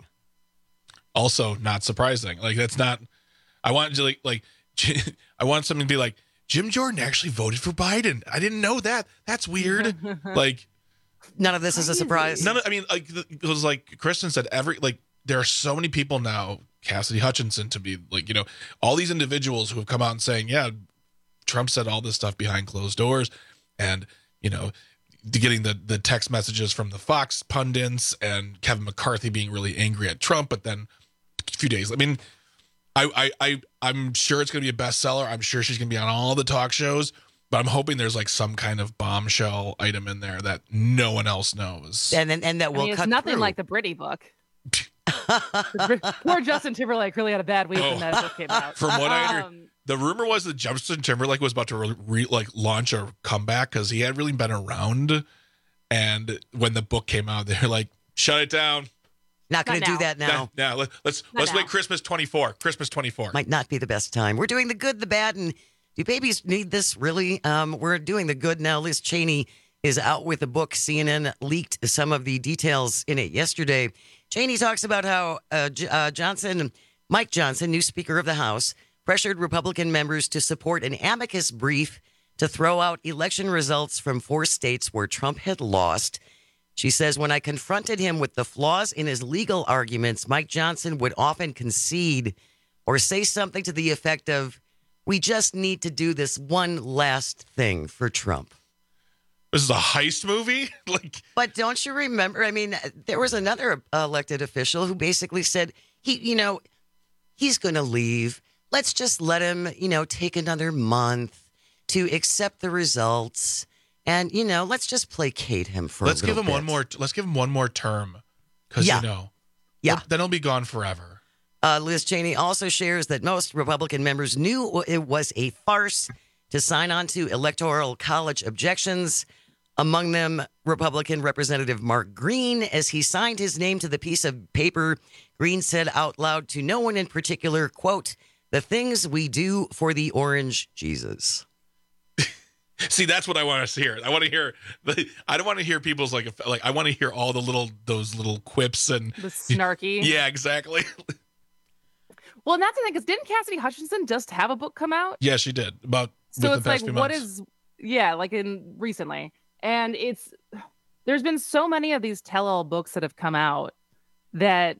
also not surprising. Like that's not. I want to like like. I want something to be like Jim Jordan actually voted for Biden. I didn't know that. That's weird. Like None of this is a surprise. none. Of, I mean, like it was like Kristen said. Every like there are so many people now. Cassidy Hutchinson to be like you know all these individuals who have come out and saying yeah, Trump said all this stuff behind closed doors, and you know. Getting the, the text messages from the Fox pundits and Kevin McCarthy being really angry at Trump, but then a few days. I mean, I I, I I'm sure it's going to be a bestseller. I'm sure she's going to be on all the talk shows, but I'm hoping there's like some kind of bombshell item in there that no one else knows. And and, and that I will mean, it's cut nothing through. like the Britney book. Poor Justin Timberlake really had a bad week Oh. when that book came out. From what I heard, Um, the rumor was that Justin Timberlake was about to re- re- like launch a comeback because he had really been around, and when the book came out, they're like, "Shut it down." Not going to Not do now. that now. Now, let, let's Not let's now. wait. Christmas twenty-four. Christmas twenty-four. Might not be the best time. We're doing the good, the bad, and do babies need this really? Um, we're doing the good now. Liz Cheney is out with a book. C N N leaked some of the details in it yesterday. Cheney talks about how uh, J- uh, Johnson, Mike Johnson, new Speaker of the House, pressured Republican members to support an amicus brief to throw out election results from four states where Trump had lost. She says, when I confronted him with the flaws in his legal arguments, Mike Johnson would often concede or say something to the effect of, we just need to do this one last thing for Trump. This is a heist movie? Like, But don't you remember? I mean, there was another elected official who basically said, he, you know, he's going to leave. Let's just let him, you know, take another month to accept the results. And, you know, let's just placate him for let's a little give him one bit. more. Let's give him one more term, because Yeah. you know, Yeah. then he'll be gone forever. Uh, Liz Cheney also shares that most Republican members knew it was a farce to sign on to Electoral College objections. Among them, Republican Representative Mark Green, as he signed his name to the piece of paper, Green said out loud to no one in particular, quote, the things we do for the orange Jesus. See, that's what I want to hear. I want to hear. The, I don't want to hear people's like like. I want to hear all the little those little quips and the snarky. Yeah, exactly. Well, and that's the thing, because didn't Cassidy Hutchinson just have a book come out? Yeah, she did. About so within it's the past like few what months. is yeah, like in recently, and it's there's been so many of these tell-all books that have come out that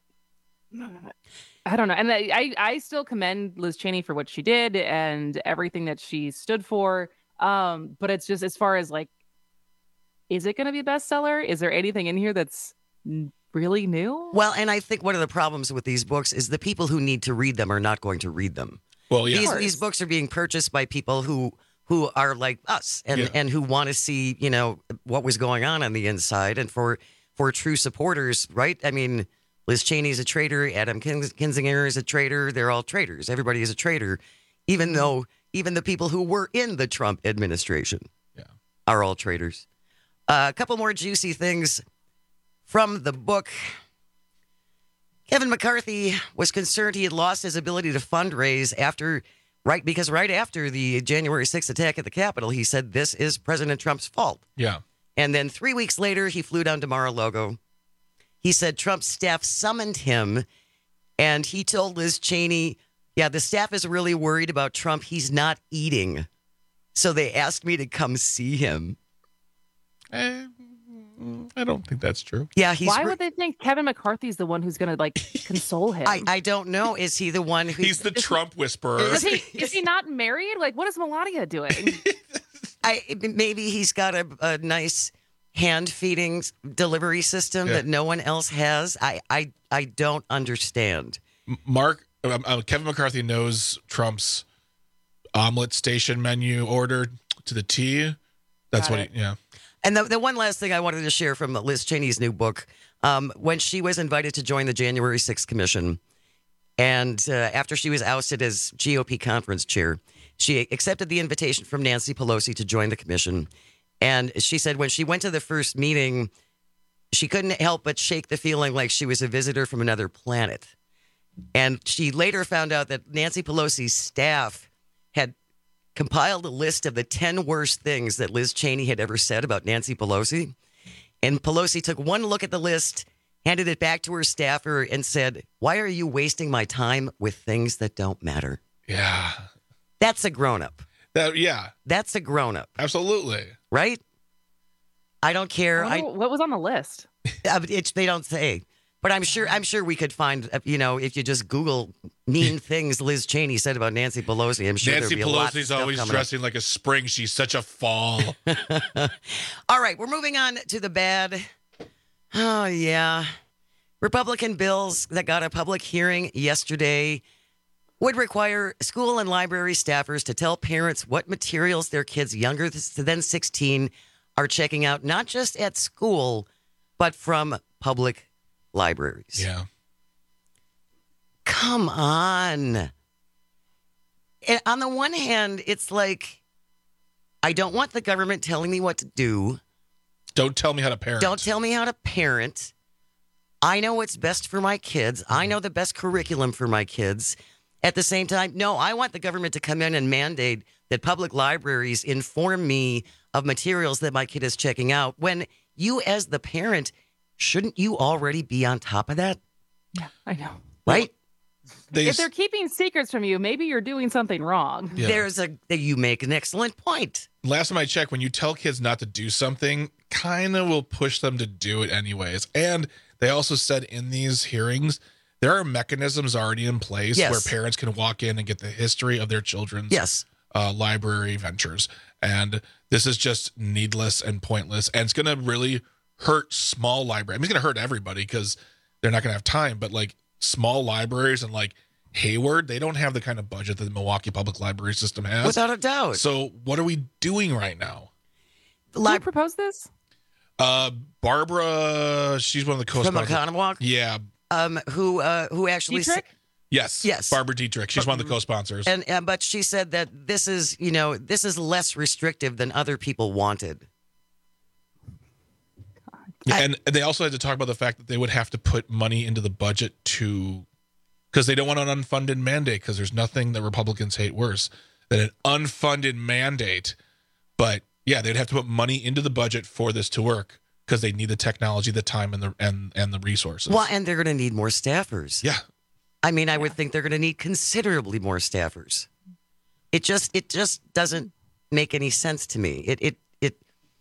I don't know, and I I still commend Liz Cheney for what she did and everything that she stood for. Um, but it's just as far as like, is it going to be a bestseller? Is there anything in here that's really new? Well, and I think one of the problems with these books is the people who need to read them are not going to read them. Well, yeah. These, these books are being purchased by people who who are like us and, Yeah. and who want to see, you know, what was going on on the inside. And for, for true supporters, right? I mean, Liz Cheney is a traitor. Adam Kins- Kinzinger is a traitor. They're all traitors. Everybody is a traitor, even though even the people who were in the Trump administration yeah. are all traitors. Uh, a couple more juicy things from the book. Kevin McCarthy was concerned he had lost his ability to fundraise after, right, because right after the January sixth attack at the Capitol, he said this is President Trump's fault. Yeah. And then three weeks later, he flew down to Mar-a-Lago. He said Trump's staff summoned him, and he told Liz Cheney, yeah, the staff is really worried about Trump. He's not eating. So they asked me to come see him. Eh, I don't think that's true. Yeah, he's. Why re- would they think Kevin McCarthy's the one who's going to like console him? I, I don't know. Is he the one who? He's the Trump whisperer. Is he, is he not married? Like, what is Melania doing? I maybe he's got a, a nice hand feeding delivery system Yeah. that no one else has. I I, I don't understand. M- Mark, um, uh, Kevin McCarthy knows Trump's omelet station menu order to the T. That's Got what it. he, yeah. And the, the one last thing I wanted to share from Liz Cheney's new book, um, when she was invited to join the January sixth Commission, and uh, after she was ousted as G O P conference chair, she accepted the invitation from Nancy Pelosi to join the commission. And she said when she went to the first meeting, she couldn't help but shake the feeling like she was a visitor from another planet. And she later found out that Nancy Pelosi's staff had compiled a list of the ten worst things that Liz Cheney had ever said about Nancy Pelosi. And Pelosi took one look at the list, handed it back to her staffer, and said, "Why are you wasting my time with things that don't matter?" Yeah. That's a grown-up. That, yeah. That's a grown-up. Absolutely. Right? I don't care. I I, what was on the list? uh, it's, they don't say. But I'm sure I'm sure we could find, uh, you know, if you just Google mean things Liz Cheney said about Nancy Pelosi, I'm sure Nancy there'd be a lot of Pelosi's stuff always coming up. dressing like a spring. She's such a fall. All right, we're moving on to the bad. Oh, yeah. Republican bills that got a public hearing yesterday would require school and library staffers to tell parents what materials their kids younger than sixteen are checking out, not just at school, but from public libraries. Yeah. Come on. And on the one hand, it's like, I don't want the government telling me what to do. Don't tell me how to parent. Don't tell me how to parent. I know what's best for my kids. I know the best curriculum for my kids. At the same time, no, I want the government to come in and mandate that public libraries inform me of materials that my kid is checking out. When you, as the parent, shouldn't you already be on top of that? Yeah, I know. Right? They, If they're keeping secrets from you, maybe you're doing something wrong. Yeah. There's a, you make an excellent point. last time I checked, when you tell kids not to do something, kind of will push them to do it anyways. And they also said in these hearings, there are mechanisms already in place Yes. where parents can walk in and get the history of their children's Yes. uh, library ventures. And this is just needless and pointless. And it's going to really hurt small libraries. I mean, it's going to hurt everybody because they're not going to have time. But like small libraries and like Hayward, they don't have the kind of budget that the Milwaukee Public Library System has. Without a doubt. So what are we doing right now? Who proposed this? Uh, Barbara, she's one of the From co-sponsors. Oconomowoc? Yeah. Um, who uh, who actually Dietrich? Yes. Yes. Barbara Dietrich. She's one of the co-sponsors. And, and but she said that this is, you know, this is less restrictive than other people wanted. Yeah, and they also had to talk about the fact that they would have to put money into the budget to, because they don't want an unfunded mandate, because there's nothing that Republicans hate worse than an unfunded mandate But yeah, they'd have to put money into the budget for this to work because they need the technology, the time, and the and and the resources. Well, and they're going to need more staffers. Yeah. I mean, I would think they're going to need considerably more staffers. It just it just doesn't make any sense to me. It it it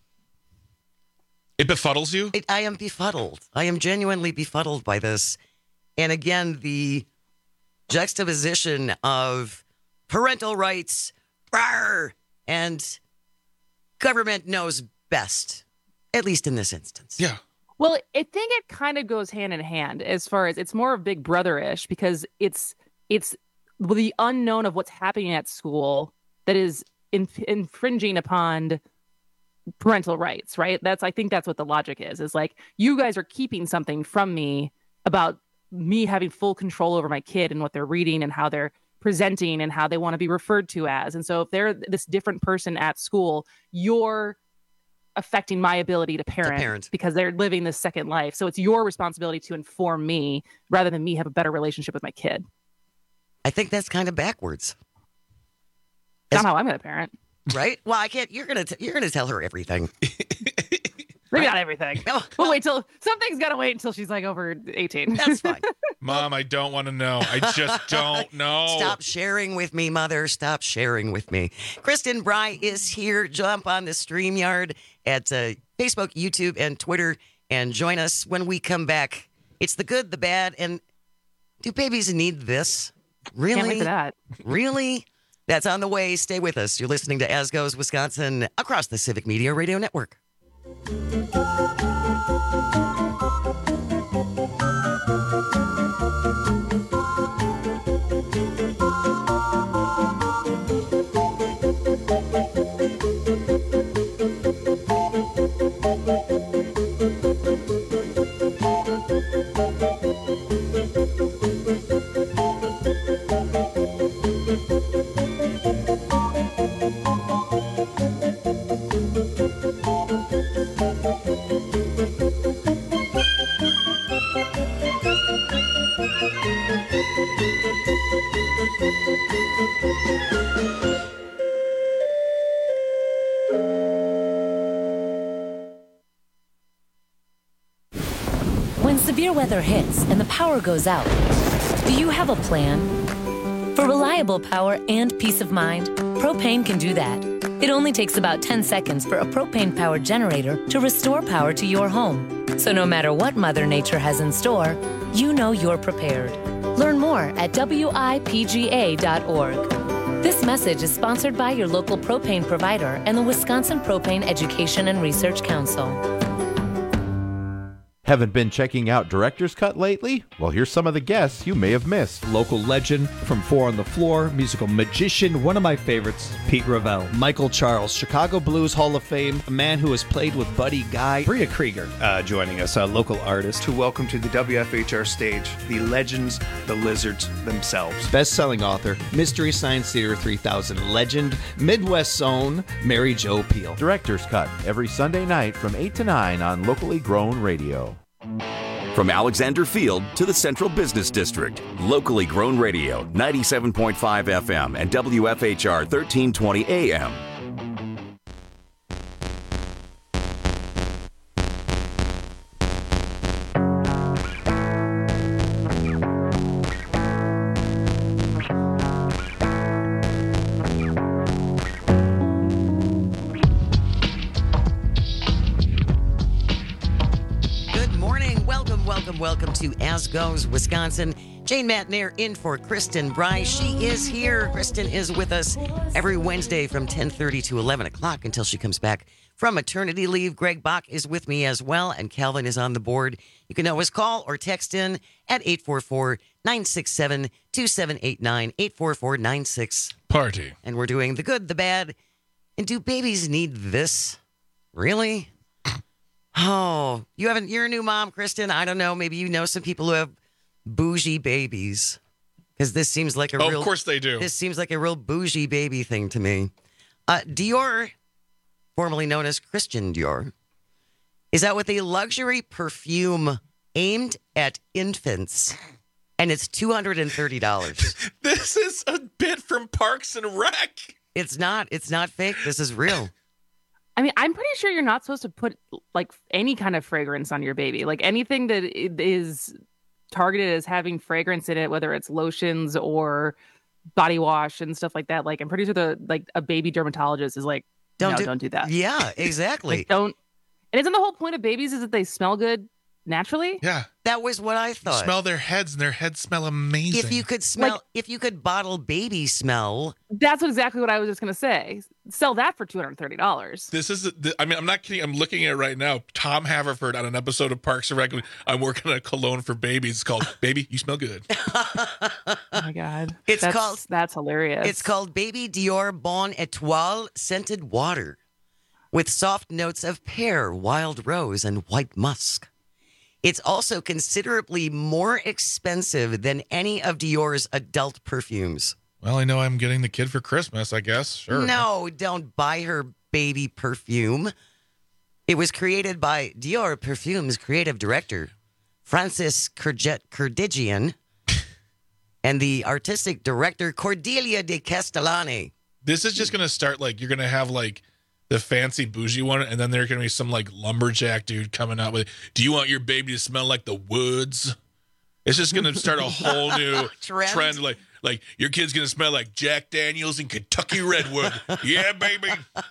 it befuddles you? It, I am befuddled. I am genuinely befuddled by this. And again, the juxtaposition of parental rights, rawr, and government knows best, at least in this instance. Yeah. Well, I think it kind of goes hand in hand as far as it's more of Big Brother-ish because it's it's the unknown of what's happening at school that is in, infringing upon parental rights, right? That's I think that's what the logic is. Is like you guys are keeping something from me about me having full control over my kid and what they're reading and how they're presenting and how they want to be referred to as. And so if they're this different person at school, you're affecting my ability to parent, to parent because they're living this second life. So it's your responsibility to inform me rather than me have a better relationship with my kid. I think that's kind of backwards. That's not how I'm going to parent. Right? Well, I can't. You're gonna. T- you're gonna tell her everything. Maybe not everything. Oh, we'll wait till something's got to wait until she's like over eighteen. That's fine. Mom, I don't want to know. I just don't know. Stop sharing with me, Mother. Stop sharing with me. Kristen Bry is here. Jump on the StreamYard at uh, Facebook, YouTube, and Twitter, and join us when we come back. It's the good, the bad, and do babies need this? Really? Can't wait for that. Really? That's on the way. Stay with us. You're listening to As Goes Wisconsin across the Civic Media Radio Network. When severe weather hits and the power goes out, do you have a plan? For reliable power and peace of mind, Propane can do that. It only takes about ten seconds for a propane-powered generator to restore power to your home. So no matter what Mother Nature has in store, you know you're prepared. Learn more at W I P G A dot org. This message is sponsored by your local propane provider and the Wisconsin Propane Education and Research Council. Haven't been checking out Director's Cut lately? Well, here's some of the guests you may have missed. Local legend from Four on the Floor, musical magician, one of my favorites, Pete Ravel. Michael Charles, Chicago Blues Hall of Fame, a man who has played with Buddy Guy. Bria Krieger uh, joining us, a local artist. To welcome to the W F H R stage, the legends, the lizards themselves. Best-selling author, Mystery Science Theater three thousand legend, Midwest's own, Mary Jo Peel. Director's Cut, every Sunday night from eight to nine on Locally Grown Radio. From Alexander Field to the Central Business District, Locally Grown Radio, ninety-seven point five F M and W F H R thirteen twenty A M. Welcome to As Goes Wisconsin. Jane Matnair in for Kristen Bry. She is here. Kristen is with us every Wednesday from ten thirty to eleven o'clock until she comes back from maternity leave. Greg Bach is with me as well, and Calvin is on the board. You can always call or text in at eight four four, nine six seven, two seven eight nine, eight four four nine six. Party. And we're doing the good, the bad, and do babies need this? Really? Oh, you haven't, you're a new mom, Kristen. I don't know. Maybe you know some people who have bougie babies. Because this seems like a oh, real... Of course they do. This seems like a real bougie baby thing to me. Uh, Dior, formerly known as Christian Dior, is out with a luxury perfume aimed at infants. And it's two hundred thirty dollars. This is a bit from Parks and Rec. It's not. It's not fake. This is real. I mean, I'm pretty sure you're not supposed to put like any kind of fragrance on your baby. Like anything that is targeted as having fragrance in it, whether it's lotions or body wash and stuff like that. Like I'm pretty sure the like a baby dermatologist is like, don't no, do, don't do that. Yeah, exactly. Like, don't. And isn't the whole point of babies is that they smell good naturally? Yeah, that was what I thought. You smell their heads, and their heads smell amazing. If you could smell, Like- if you could bottle baby smell, That's what exactly what I was just gonna say. Sell that for two hundred thirty dollars. This is, the, I mean, I'm not kidding. I'm looking at it right now. Tom Haverford on an episode of Parks and Rec. I'm working on a cologne for babies. It's called Baby, You Smell Good. Oh my god, It's that's, called- that's hilarious. it's called Baby Dior Bon Etoile Scented Water with soft notes of pear, wild rose, and white musk. It's also considerably more expensive than any of Dior's adult perfumes. Well, I know I'm getting the kid for Christmas, I guess. Sure. No, don't buy her baby perfume. It was created by Dior Perfume's creative director, Francis Kurjet Kurdigian, and the artistic director, Cordelia de Castellani. This is just going to start like, you're going to have like the fancy bougie one, and then there's going to be some like lumberjack dude coming out with, do you want your baby to smell like the woods? It's just going to start a whole new Trend? trend. Like, like your kid's going to smell like Jack Daniels and Kentucky Redwood. Yeah, baby.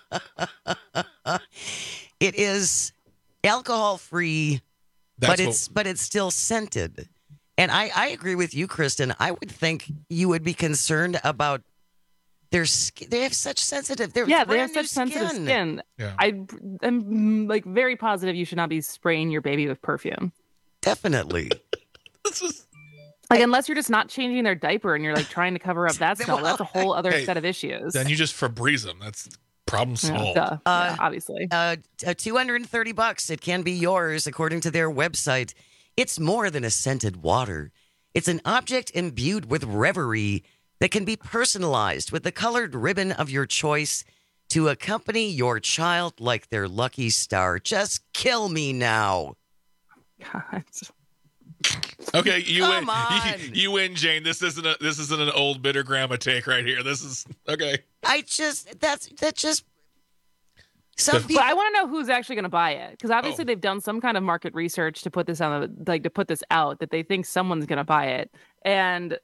It is alcohol free, That's but it's but it's still scented. And I, I agree with you, Kristen. I would think you would be concerned about their skin. They have such sensitive. They're yeah, they have brand such new sensitive skin. skin. Yeah. I am like very positive you should not be spraying your baby with perfume. Definitely. Like unless you're just not changing their diaper and you're like trying to cover up that smell, that's a whole other Hey, set of issues. Then you just Febreze them. That's problem Yeah, solved. duh. Uh, Yeah, obviously. Uh, uh, two hundred thirty bucks. It can be yours, according to their website. It's more than a scented water. It's an object imbued with reverie that can be personalized with the colored ribbon of your choice to accompany your child like their lucky star. Just kill me now. God. Okay, you Come win. on. You, you win, Jane. This isn't a this isn't an old bitter grandma take right here. This is okay. I just that's that just some The- people. But I want to know who's actually going to buy it because obviously Oh. they've done some kind of market research to put this on, the, like to put this out that they think someone's going to buy it, and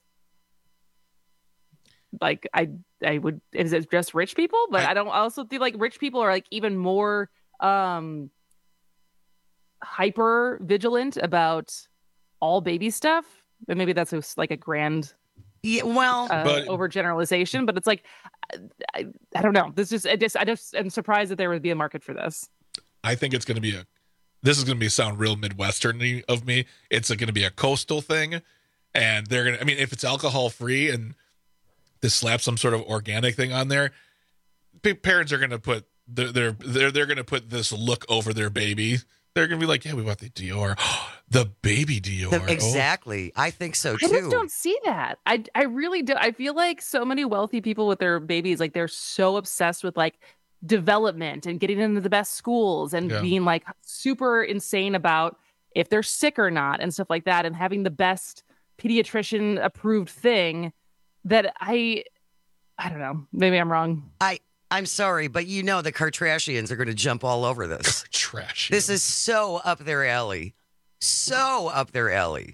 like I, I would is it just rich people? But I, I don't I also feel like rich people are like even more um hyper vigilant about all baby stuff. But maybe that's a, like a grand Yeah, well, uh, But- overgeneralization, but it's like I, I don't know. This just I just I just am surprised that there would be a market for this. I think it's going to be a. This is going to be sound real Midwestern of me. It's going to be a coastal thing, and they're going to. I mean, if it's alcohol free and this slap some sort of organic thing on there, pa- parents are going to put they're they're they're, they're going to put this look over their baby. They're going to be like, yeah, we want the Dior, the baby Dior. The- Oh. exactly. I think so I too. just don't see that. I I really do. I feel like so many wealthy people with their babies, like they're so obsessed with like development and getting into the best schools and Yeah. being like super insane about if they're sick or not and stuff like that, and having the best pediatrician approved thing that I I don't know. Maybe I'm wrong. I I'm sorry, but you know the Kardashians are going to jump all over this. Trash. This is so up their alley. So up their alley.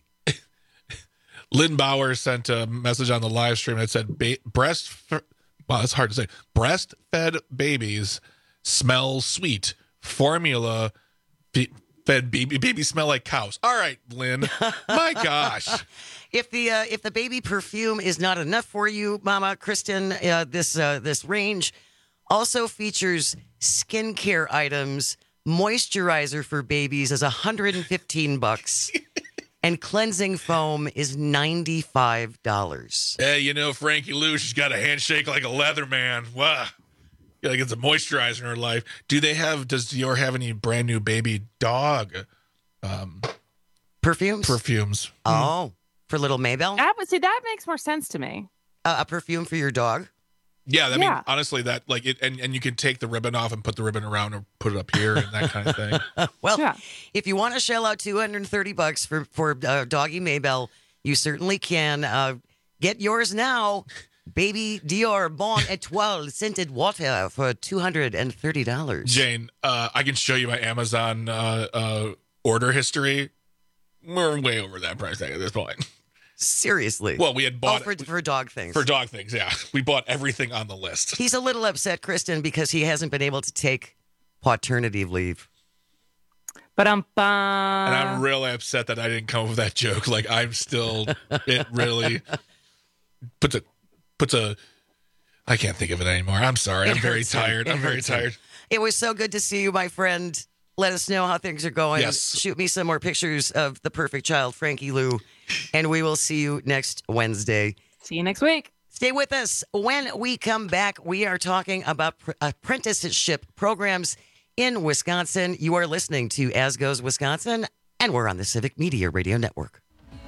Lynn Bauer sent a message on the live stream that said, ba- breast, f- wow, that's hard to say. Breastfed babies smell sweet. Formula fe- fed baby, babies smell like cows. All right, Lynn. My gosh. If the uh, if the baby perfume is not enough for you, Mama Kristen, uh, this uh, this range also features skincare items. Moisturizer for babies is one hundred fifteen bucks, and cleansing foam is ninety-five dollars. Hey, you know, Frankie Lou, she's got a handshake like a leather man. Wow. Gotta get some moisturizer in her life. Do they have, does Dior have any brand new baby dog um, Perfumes? perfumes? Oh, for little Maybell? That, but see, that makes more sense to me. Uh, a perfume for your dog? Yeah, I mean, Yeah. honestly, that, like, it, and, and you can take the ribbon off and put the ribbon around or put it up here and that kind of thing. Well, Yeah. if you want to shell out two hundred thirty bucks for, for uh, doggy Maybell, you certainly can. Uh, get yours now Baby Dior Bon Etoile scented water for two hundred thirty dollars. Jane, uh, I can show you my Amazon uh, uh, order history. We're way over that price tag at this point. Seriously. Well, we had bought oh, for, for dog things. For dog things, yeah. We bought everything on the list. He's a little upset, Kristen, because he hasn't been able to take paternity leave. But I'm And I'm really upset that I didn't come up with that joke. Like, I'm still, it really puts a, puts a, I can't think of it anymore. I'm sorry. It I'm very hurts him. tired. It I'm very hurts him. tired. It was so good to see you, my friend. Let us know how things are going. Yes. Shoot me some more pictures of the perfect child, Frankie Lou, and we will see you next Wednesday. See you next week. Stay with us. When we come back, we are talking about pr- apprenticeship programs in Wisconsin. You are listening to As Goes Wisconsin, and we're on the Civic Media Radio Network.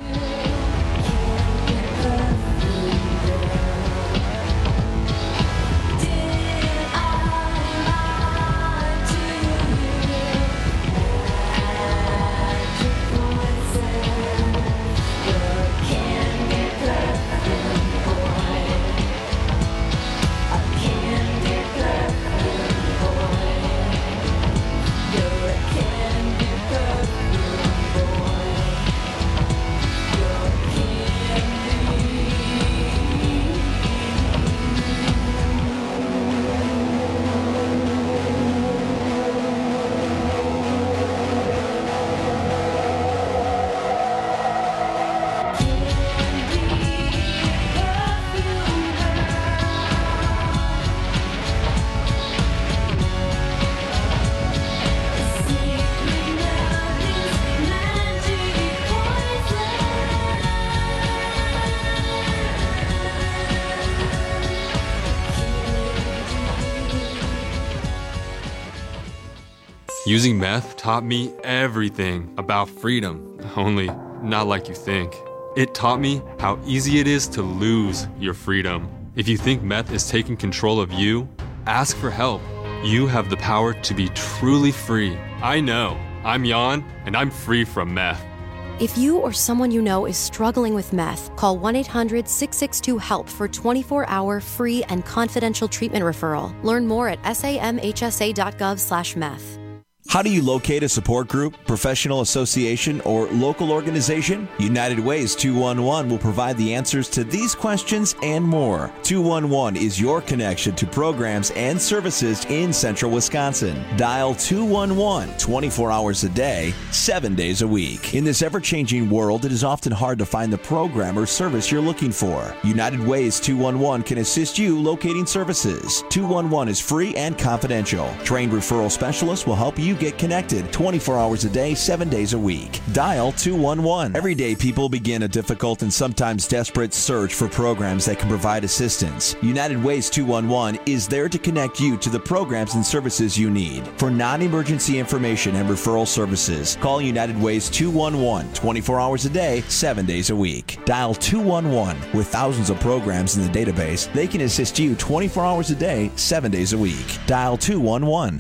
Using meth taught me everything about freedom, only not like you think. It taught me how easy it is to lose your freedom. If you think meth is taking control of you, ask for help. You have the power to be truly free. I know. I'm Jan, and I'm free from meth. If you or someone you know is struggling with meth, call one eight hundred six six two HELP for twenty-four hour free and confidential treatment referral. Learn more at samhsa.gov slash meth. How do you locate a support group, professional association, or local organization? United Ways two one one will provide the answers to these questions and more. two one one is your connection to programs and services in central Wisconsin. Dial two one one twenty-four hours a day, seven days a week. In this ever-changing world, it is often hard to find the program or service you're looking for. United Ways two one one can assist you locating services. two one one is free and confidential. Trained referral specialists will help you get connected twenty-four hours a day, seven days a week. Dial two one one. Every day, people begin a difficult and sometimes desperate search for programs that can provide assistance. United Ways two one one is there to connect you to the programs and services you need. For non-emergency information and referral services, call United Ways two one one twenty-four hours a day, seven days a week. Dial two one one. With thousands of programs in the database, they can assist you twenty-four hours a day, seven days a week. Dial two one one.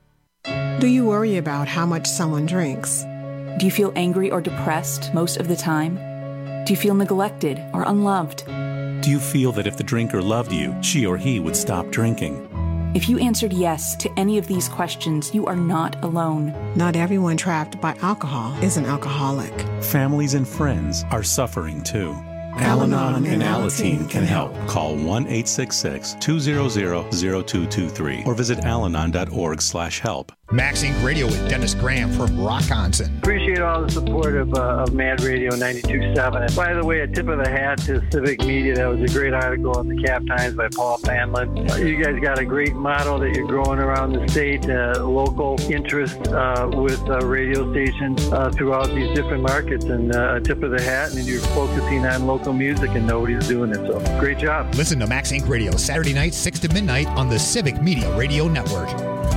Do you worry about how much someone drinks? Do you feel angry or depressed most of the time? Do you feel neglected or unloved? Do you feel that if the drinker loved you, she or he would stop drinking? If you answered yes to any of these questions, you are not alone. Not everyone trapped by alcohol is an alcoholic. Families and friends are suffering too. Al-Anon and Alateen can help. Call one eight six six, two hundred, zero two two three or visit alanon dot org slash help. Max Inc Radio with Dennis Graham from Rockonson. Appreciate all the support of, uh, of Mad Radio ninety-two point seven. And by the way, a tip of the hat to Civic Media. That was a great article in the Cap Times by Paul Fanlin. Uh, you guys got a great model that you're growing around the state, uh, local interest uh, with uh, radio stations uh, throughout these different markets. And uh, a tip of the hat, and you're focusing on local music, and nobody's doing it. So great job. Listen to Max Inc Radio Saturday night, six to midnight on the Civic Media Radio Network.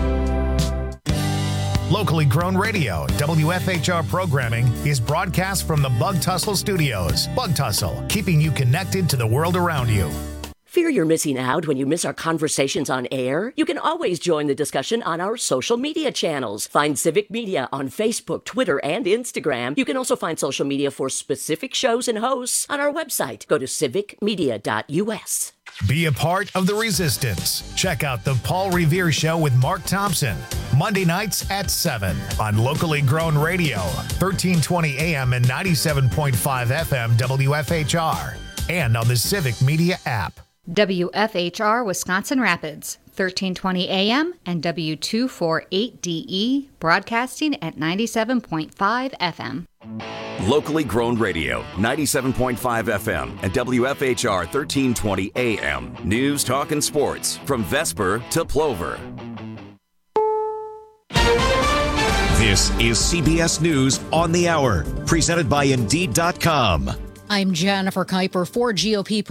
Locally grown radio, W F H R programming is broadcast from the Bug Tussle Studios. Bug Tussle, keeping you connected to the world around you. Fear you're missing out when you miss our conversations on air? You can always join the discussion on our social media channels. Find Civic Media on Facebook, Twitter, and Instagram. You can also find social media for specific shows and hosts on our website. Go to civic media dot U S. Be a part of the resistance. Check out The Paul Revere Show with Mark Thompson, Monday nights at seven on Locally Grown Radio, thirteen twenty A M and ninety-seven point five F M W F H R, and on the Civic Media app. W F H R Wisconsin Rapids, thirteen twenty A M and W two forty-eight D E, broadcasting at ninety-seven point five F M. Locally Grown Radio, ninety-seven point five F M and W F H R thirteen twenty A M. News, talk, and sports from Vesper to Plover. This is C B S News on the Hour, presented by Indeed dot com. I'm Jennifer Kuiper for G O P